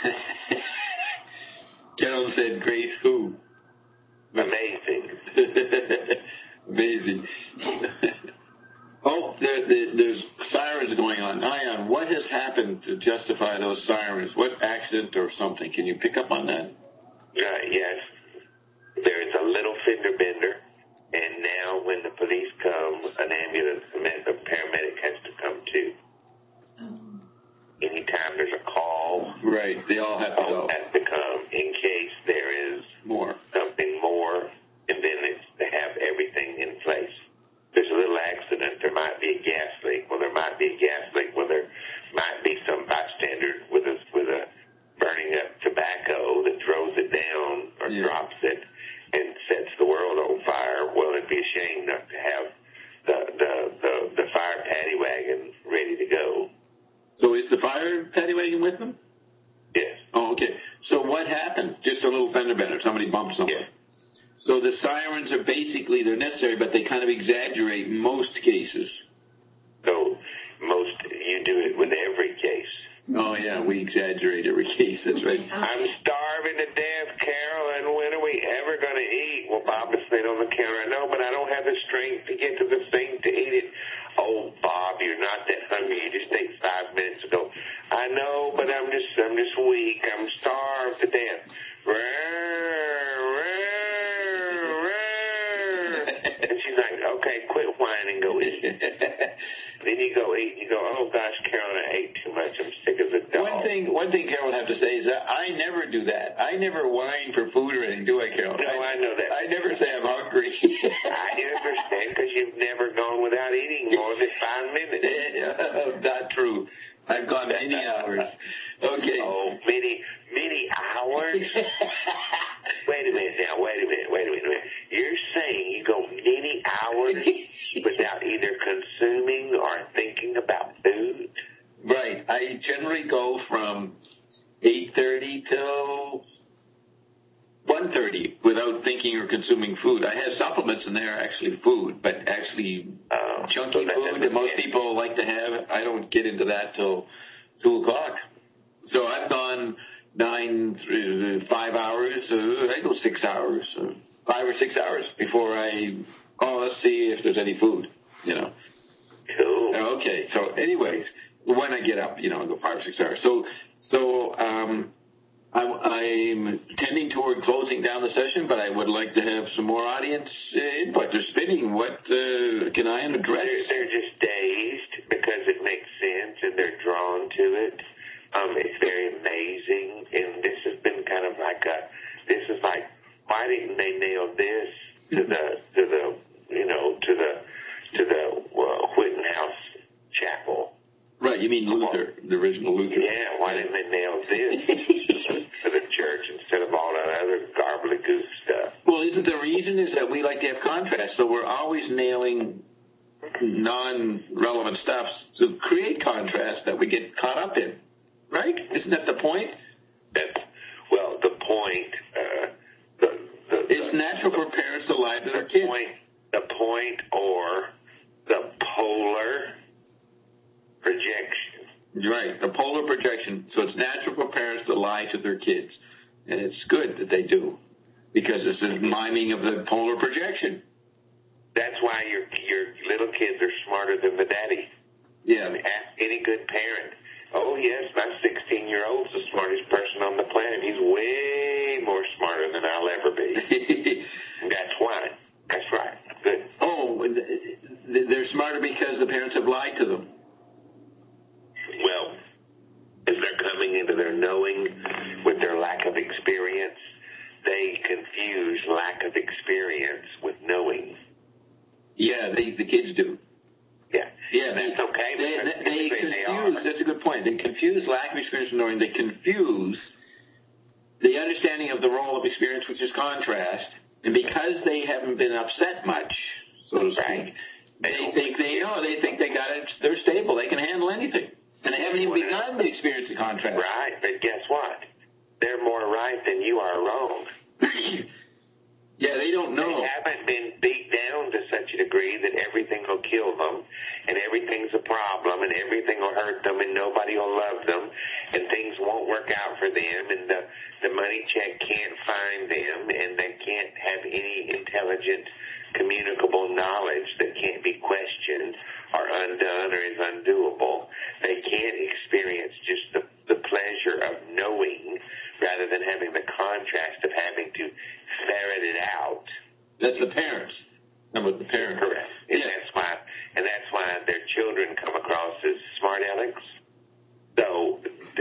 Carol said, grace who? Amazing. Amazing. Oh, there's sirens going on. Ion, what has happened to justify those sirens? What accident or something? Can you pick up on that? Yes. There is a little fender bender, and now when the police come, an ambulance, a paramedic has to come too. Anytime there's a call, right, they all have to go. Has to come in case there is something more, and then they have everything in place. There's a little accident, there might be a gas leak. Well, there might be a gas leak. Well, there might be some bystander with a burning up tobacco that throws it down or drops it and sets the world on fire. Well, it'd be a shame not to have the fire paddy wagon ready to go. So is the fire paddy wagon with them? Yes. Oh, okay. So what happened? Just a little fender bender. Somebody bumped something. Yes. So the sirens are basically, they're necessary, but they kind of exaggerate most cases. So you do it with every case. Oh, yeah, we exaggerate every case. That's right. I'm starving to death, Carol, and when are we ever going to eat? Well, Bob is sitting on the counter. I know, but I don't have the strength to get to the sink to eat it. Oh, Bob, you're not that hungry. You just ate 5 minutes ago. I know, but I'm just weak. I'm starved to death. And she's like, okay, quit whining, go eat. Then you go eat, and you go, oh gosh, Carol, I ate too much. I'm sick as a dog. One thing Carol would have to say is that I never do that. I never whine for food or anything, do I, Carol? No, I know that. I never say I'm hungry. I understand, because you've never gone without eating more than 5 minutes. Not true. I've gone many hours. Okay. Oh, many hours? Wait a minute. You're saying you go many hours? without either consuming or thinking about food? Right. I generally go from 8:30 till 1:30 without thinking or consuming food. I have supplements in there, actually food, but actually chunky food that most people like to have, I don't get into that till 2 o'clock. So I've gone 5 hours, I go 6 hours, 5 or 6 hours before let's see if there's any food, Cool. Okay, so anyways, when I get up, I go 5 or 6 hours. So I'm tending toward closing down the session, but I would like to have some more audience input. They're spinning. What can I address? They're just dazed because it makes sense and they're drawn to it. It's very amazing, and this has been kind of like why didn't they nail this to the Whittenhouse Chapel? Right, you mean Luther, the original Luther? Yeah, why didn't they nail this to the church instead of all that other gobbledygook stuff? Well, isn't the reason is that we like to have contrast, so we're always nailing non-relevant stuff to create contrast that we get caught up in, right? Isn't that the point? The point. It's natural for parents to lie to their kids. The point or the polar projection. Right, the polar projection. So it's natural for parents to lie to their kids. And it's good that they do, because it's a miming of the polar projection. That's why your little kids are smarter than the daddy. Yeah. Ask any good parent. Oh, yes, my 16-year-old's the smartest person on the planet. He's way more smarter than I'll ever be. That's why. That's right. Good. Oh, they're smarter because the parents have lied to them. Well, if they're coming into their knowing with their lack of experience, they confuse lack of experience with knowing. Yeah, the kids do. Yeah, that's okay. They confuse. That's a good point. They confuse lack of experience with knowing. They confuse the understanding of the role of experience, which is contrast. And because they haven't been upset much, so to speak, right. they think they know. They think they got it. They're stable. They can handle anything, and they haven't even begun to experience the contrast. Right, but guess what? They're more right than you are wrong. Yeah, they don't know. They haven't been beat down to such a degree that everything will kill them, and everything's a problem, and everything will hurt them, and nobody will love them, and things won't work out for them, and the money check can't find them, and they can't have any intelligent, communicable knowledge that can't be questioned or undone or is undoable. They can't experience just the pleasure of knowing rather than having the contrast of having to ferret it out. That's the parents. Not with the parents. Correct. And Yeah. that's why their children come across as smart alecks. So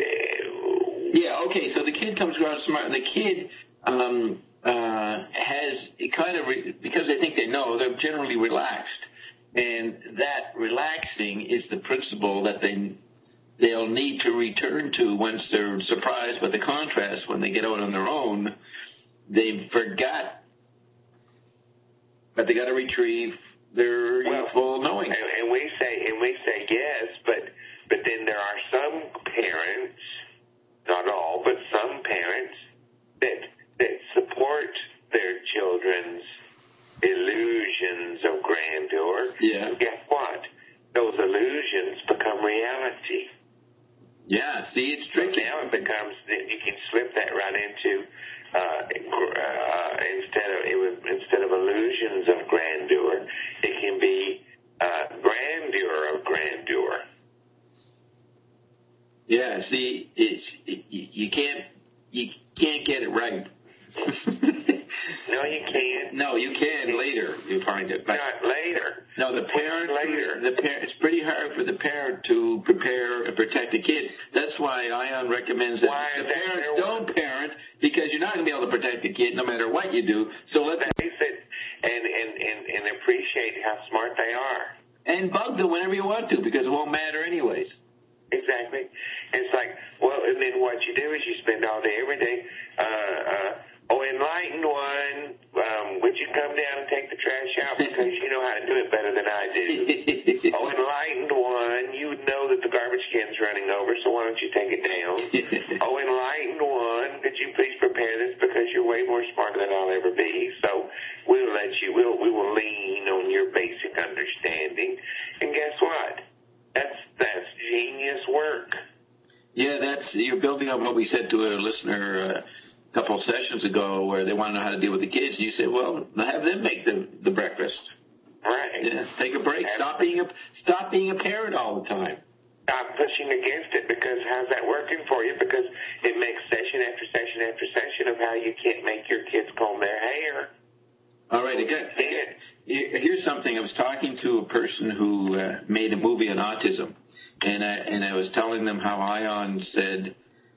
Yeah, okay, so the kid comes around smart. The kid has kind of, because they think they know, they're generally relaxed. And that relaxing is the principle that they'll need to return to once they're surprised by the contrast when they get out on their own. They forgot, but they got to retrieve their youthful knowing. And we say yes, but then there are some parents, not all, but some parents that support their children's illusions of grandeur. Yeah. And guess what? Those illusions become reality. Yeah, see, it's tricky. So now it becomes that you can slip that right into instead of illusions of grandeur, it can be grandeur of grandeur. Yeah, see, you can't get it right. No, you can't. No, you can later. You find it, but not later. no, the parent. Later. It's pretty hard for the parent to prepare and protect the kid. That's why Ion recommends that the parents don't parent, because you're not going to be able to protect the kid no matter what you do. So let face it and appreciate how smart they are. And bug them whenever you want to, because it won't matter anyways. Exactly. It's like, well, and then what you do is you spend all day, every day, Oh, enlightened one, would you come down and take the trash out because you know how to do it better than I do? Oh, enlightened one, you know that the garbage can's running over, so why don't you take it down? Oh, enlightened one, could you please prepare this because you're way more smarter than I'll ever be. So we will lean on your basic understanding. And guess what? That's genius work. Yeah, you're building on what we said to a listener a couple of sessions ago where they want to know how to deal with the kids. And you said, well, have them make the breakfast. Right. Yeah, take a break. Stop being a parent all the time. Stop pushing against it, because how's that working for you? Because it makes session after session after session of how you can't make your kids comb their hair. All right, again. Here's something. I was talking to a person who made a movie on autism, and I was telling them how Ion said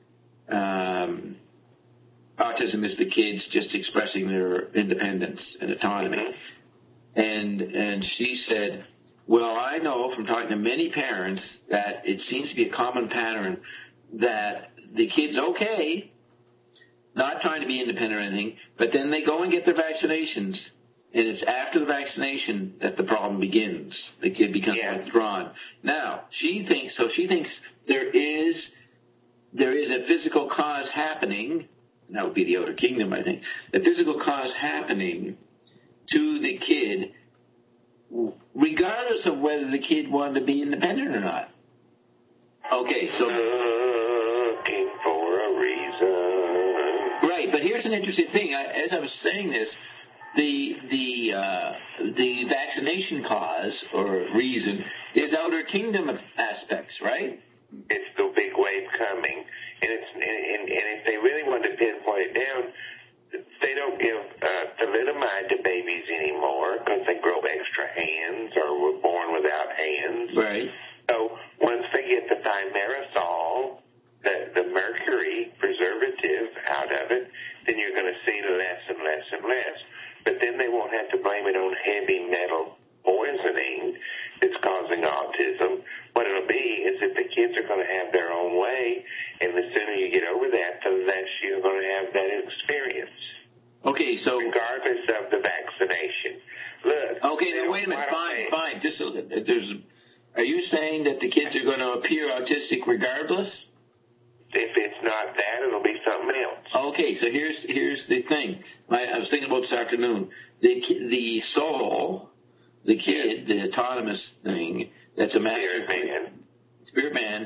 autism is the kids just expressing their independence and autonomy. And she said, well, I know from talking to many parents that it seems to be a common pattern that the kid's okay, not trying to be independent or anything, but then they go and get their vaccinations, and it's after the vaccination that the problem begins. The kid becomes withdrawn. Now, she thinks there is a physical cause happening. That would be the outer kingdom, I think. The physical cause happening to the kid, regardless of whether the kid wanted to be independent or not. Okay, so looking for a reason. Right, but here's an interesting thing. As I was saying this, the vaccination cause or reason is outer kingdom aspects, right? It's the big wave coming, and if they really want to pinpoint it down, they don't give thalidomide to babies anymore because they grow extra hands or were born without hands. Right. So once they get the thimerosal, the mercury preservative out of it, then you're going to see less and less and less. But then they won't have to blame it on heavy metal poisoning that's causing autism. What it'll be is that the kids are going to have their own way, and the sooner you get over that, the less you're going to have that experience. Okay, so regardless of the vaccination. Look. Okay, now wait a minute. Fine. Are you saying that the kids are going to appear autistic regardless? If it's not that, it'll be something else. Okay, so here's the thing. I was thinking about this afternoon. The soul, the kid, the autonomous thing, that's a master spirit man.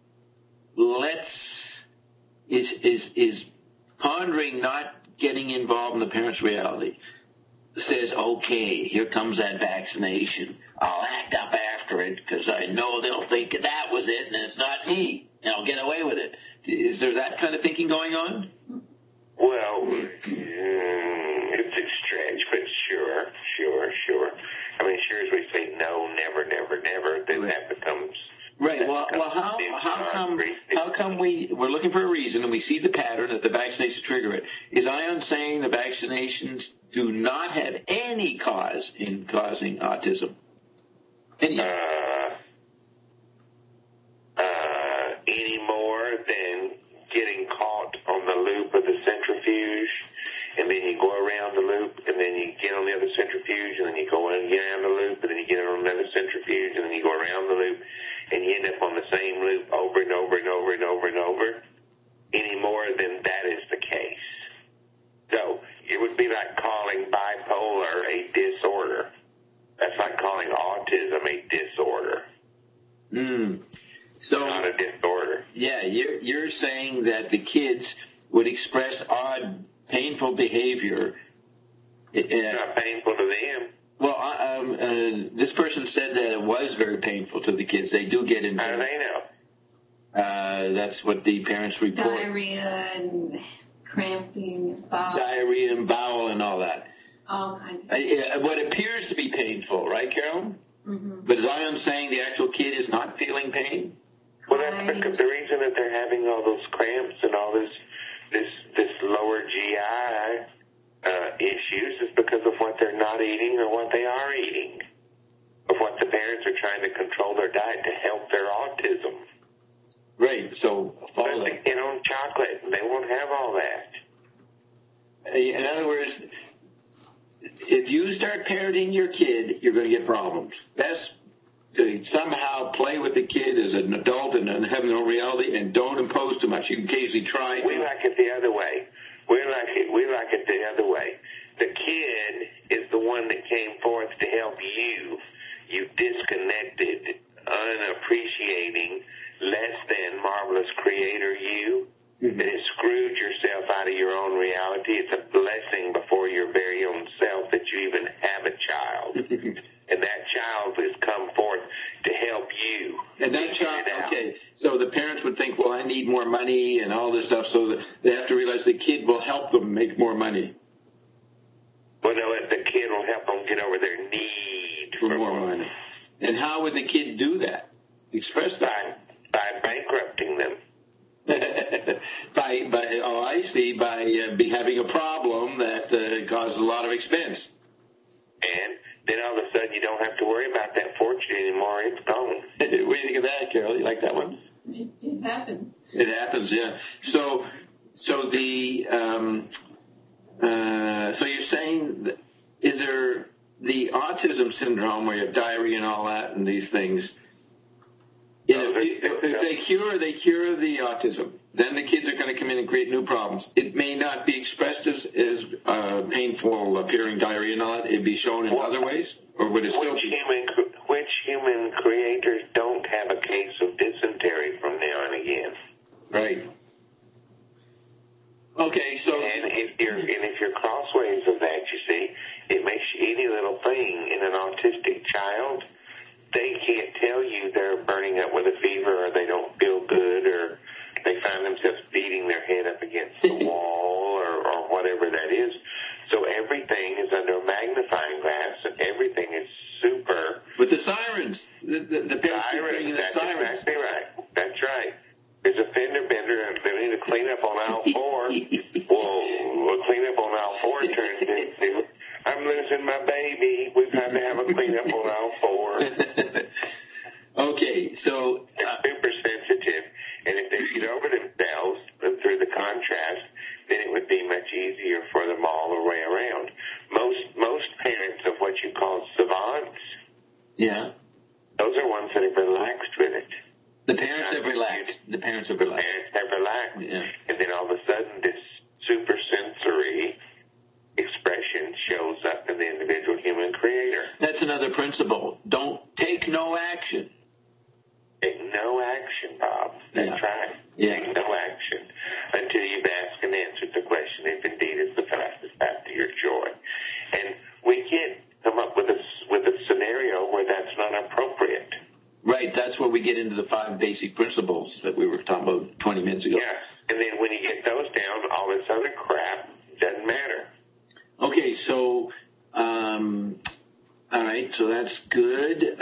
Is pondering not getting involved in the parent's reality. Says, okay, here comes that vaccination. I'll act up after it because I know they'll think that was it and it's not me, and I'll get away with it. Is there that kind of thinking going on? Well, it's a stretch, but sure. I mean, sure as we say no, never, then that becomes... Right. Well, how come we're looking for a reason and we see the pattern that the vaccinations trigger it? Is Ion saying the vaccinations do not have any cause in causing autism? Any more than getting caught on the loop of the centrifuge, and then you go around the loop, and then you get on the other centrifuge, and then you go and get around the loop, and then you get on another centrifuge, and then you go around the loop, and you end up on the same loop over and over and over and over and over, any more than that is the case. So it would be like calling bipolar a disorder. That's like calling autism a disorder. So not a disorder. Yeah, you're saying that the kids would express odd, painful behavior. It's not painful to them. Well, this person said that it was very painful to the kids. They do get in. How do they know? That's what the parents report. Diarrhea and cramping and bowel. Diarrhea and bowel and all that. All kinds of stuff. What appears to be painful, right, Carolyn? Mm-hmm. But is Ion saying the actual kid is not feeling pain? Well, that's because the reason that they're having all those cramps and all this lower GI issues is because of what they're not eating or what they are eating, of what the parents are trying to control their diet to help their autism. Right. So follow. They get on chocolate, and they won't have all that. In other words, if you start parenting your kid, you're going to get problems. Best to somehow play with the kid as an adult and have no reality, and don't impose too much. You can occasionally try. We like it the other way. We like it the other way. The kid is the one that came forth to help you. You disconnected, unappreciating, less than marvelous creator you. And it screwed yourself out of your own reality. It's a blessing before your very own self that you even have a child. And that child has come forth to help you. And that child, okay, so the parents would think, well, I need more money and all this stuff, so they have to realize the kid will help them make more money. Well, no, the kid will help them get over their need For more money. And how would the kid do that? Express that. By bankrupting them. I see, by having a problem that causes a lot of expense. And then all of a sudden you don't have to worry about that fortune anymore. It's gone. What do you think of that, Carol? You like that one? It happens. It happens, yeah. So the so you're saying, that, is there the autism syndrome where you have diarrhea and all that and these things? If they cure the autism, then the kids are going to come in and create new problems. It may not be expressed as painful appearing diarrhea and all that. It'd be shown in other ways, or would it still be? Which human creators don't have a case of dysentery from now and again? Right. Okay, so if you're crossways of that, you see, it makes any little thing in an autistic child. They can't tell you they're burning up with a fever, or they don't feel good, or they find themselves beating their head up against the wall, or whatever that is. So everything is under a magnifying glass, and everything is super. With the sirens, the parents keep bringing the sirens. That's exactly right. That's right. There's a fender bender, and they need to clean up on aisle 4. We'll clean up on aisle 4 turns into, I'm losing my baby. We've had to have a cleanup on aisle 4. Okay, so They're super sensitive, and if they get over themselves through the contrast, then it would be much easier for them all the way around. Most parents of what you call savants, yeah, those are ones that have relaxed with it. the parents have relaxed. Parents have relaxed, yeah. And then all of a sudden, this super sensory expression shows up in the individual human creator. That's another principle. Don't take no action. Take no action, Bob. That's right. Yeah. Take no action until you've asked and answered the question if indeed it's the fastest path to your joy. And we can't come up with a scenario where that's not appropriate. Right, that's where we get into the 5 basic principles that we were talking about 20 minutes ago. Yeah, and then when you get those down, all this other crap doesn't matter. Okay, so, all right, so that's good.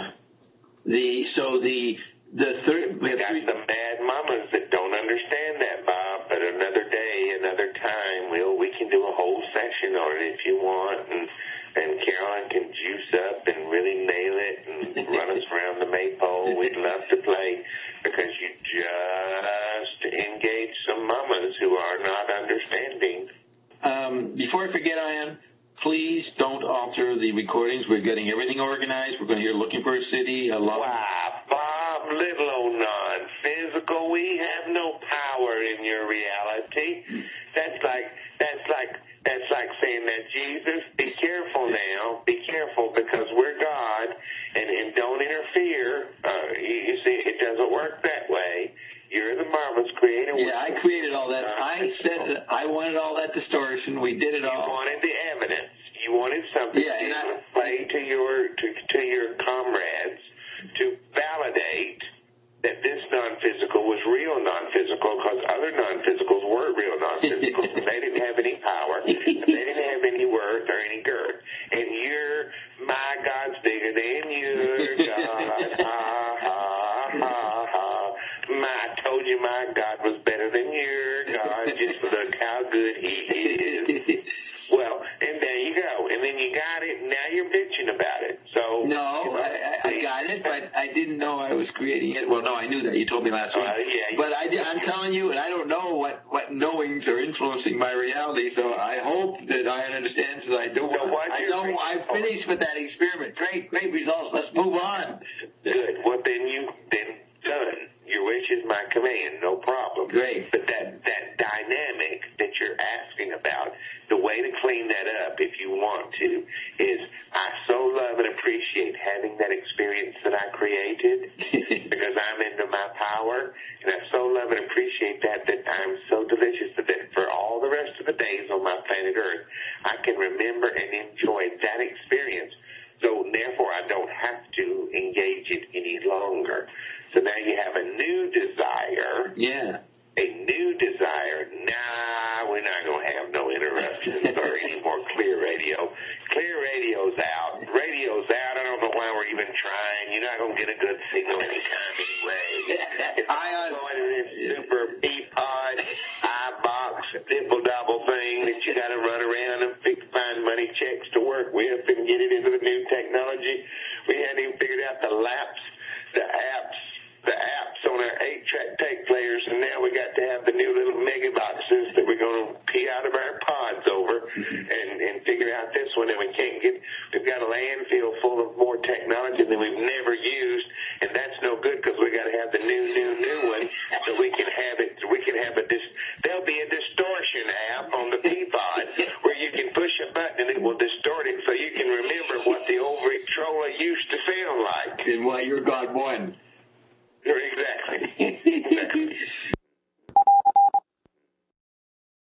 The third, we have Got 3. some bad mamas that don't understand that, Bob, but another day, another time, we can do a whole session on it if you want, and Caroline can juice up and really nail it and run us around the maypole. We'd love to play, because you just engage some mamas who are not understanding. Before I forget, Ian, please don't alter the recordings. We're getting everything organized. We're going to hear Looking for a City. Wow, Bob, little old non-physical. We have no power in your reality. That's like saying that, Jesus, be careful now. Be careful, because we're God, and don't interfere. You see, it doesn't work that way. You're the marvelous creator. Yeah, I created all that. I said I wanted all that distortion. We did it all. You wanted the evidence. You wanted something to play to your comrades to validate that this non-physical was real non-physical, because other non-physicals were real non-physicals, and they didn't have any power, and they didn't have any worth or any girth. And my God's bigger than your God. Ha, ha, ha, ha. I told you my God was better than your God. Just look how good he is. Well, and there you go. And then you got it, and now you're bitching about it. So No, I got had it, but I didn't know I was creating it. Well, no, I knew that. You told me last week. Yeah, but I'm telling you, and I don't know what knowings are influencing my reality, so I hope that Ian understands that I do. I know I finished with that experiment. Great results. Let's move on. Good. Well, then done. Your wish is my command, no problem. Great. But that dynamic that you're asking about, the way to clean that up, if you want to, is I so love and appreciate having that experience that I created because I'm into my power, and I so love and appreciate that I'm so delicious that for all the rest of the days on my planet Earth, I can remember and enjoy that experience. So therefore, I don't have to engage it any longer. So now you have a new desire. Yeah. A new desire. Nah, we're not going to have no interruptions or any more clear radio. Clear radio's out. Radio's out. I don't know why we're even trying. You're not going to get a good signal anytime anyway. It's going to this super Peapod, iBox, dipple-double thing that you got to run around and find money checks to work with and get it into the new technology. We hadn't even figured out the apps on our 8-track tape players, and now we got to have the new little mega boxes that we're going to pee out of our pods over and figure out this one. And we've got a landfill full of more technology than we've never used, and that's no good because we got to have the new one so we can have it. There'll be a distortion app on the Peapod where you can push a button and it will distort it so you can remember what the old Victrola used to sound like. And why you're God one. Exactly.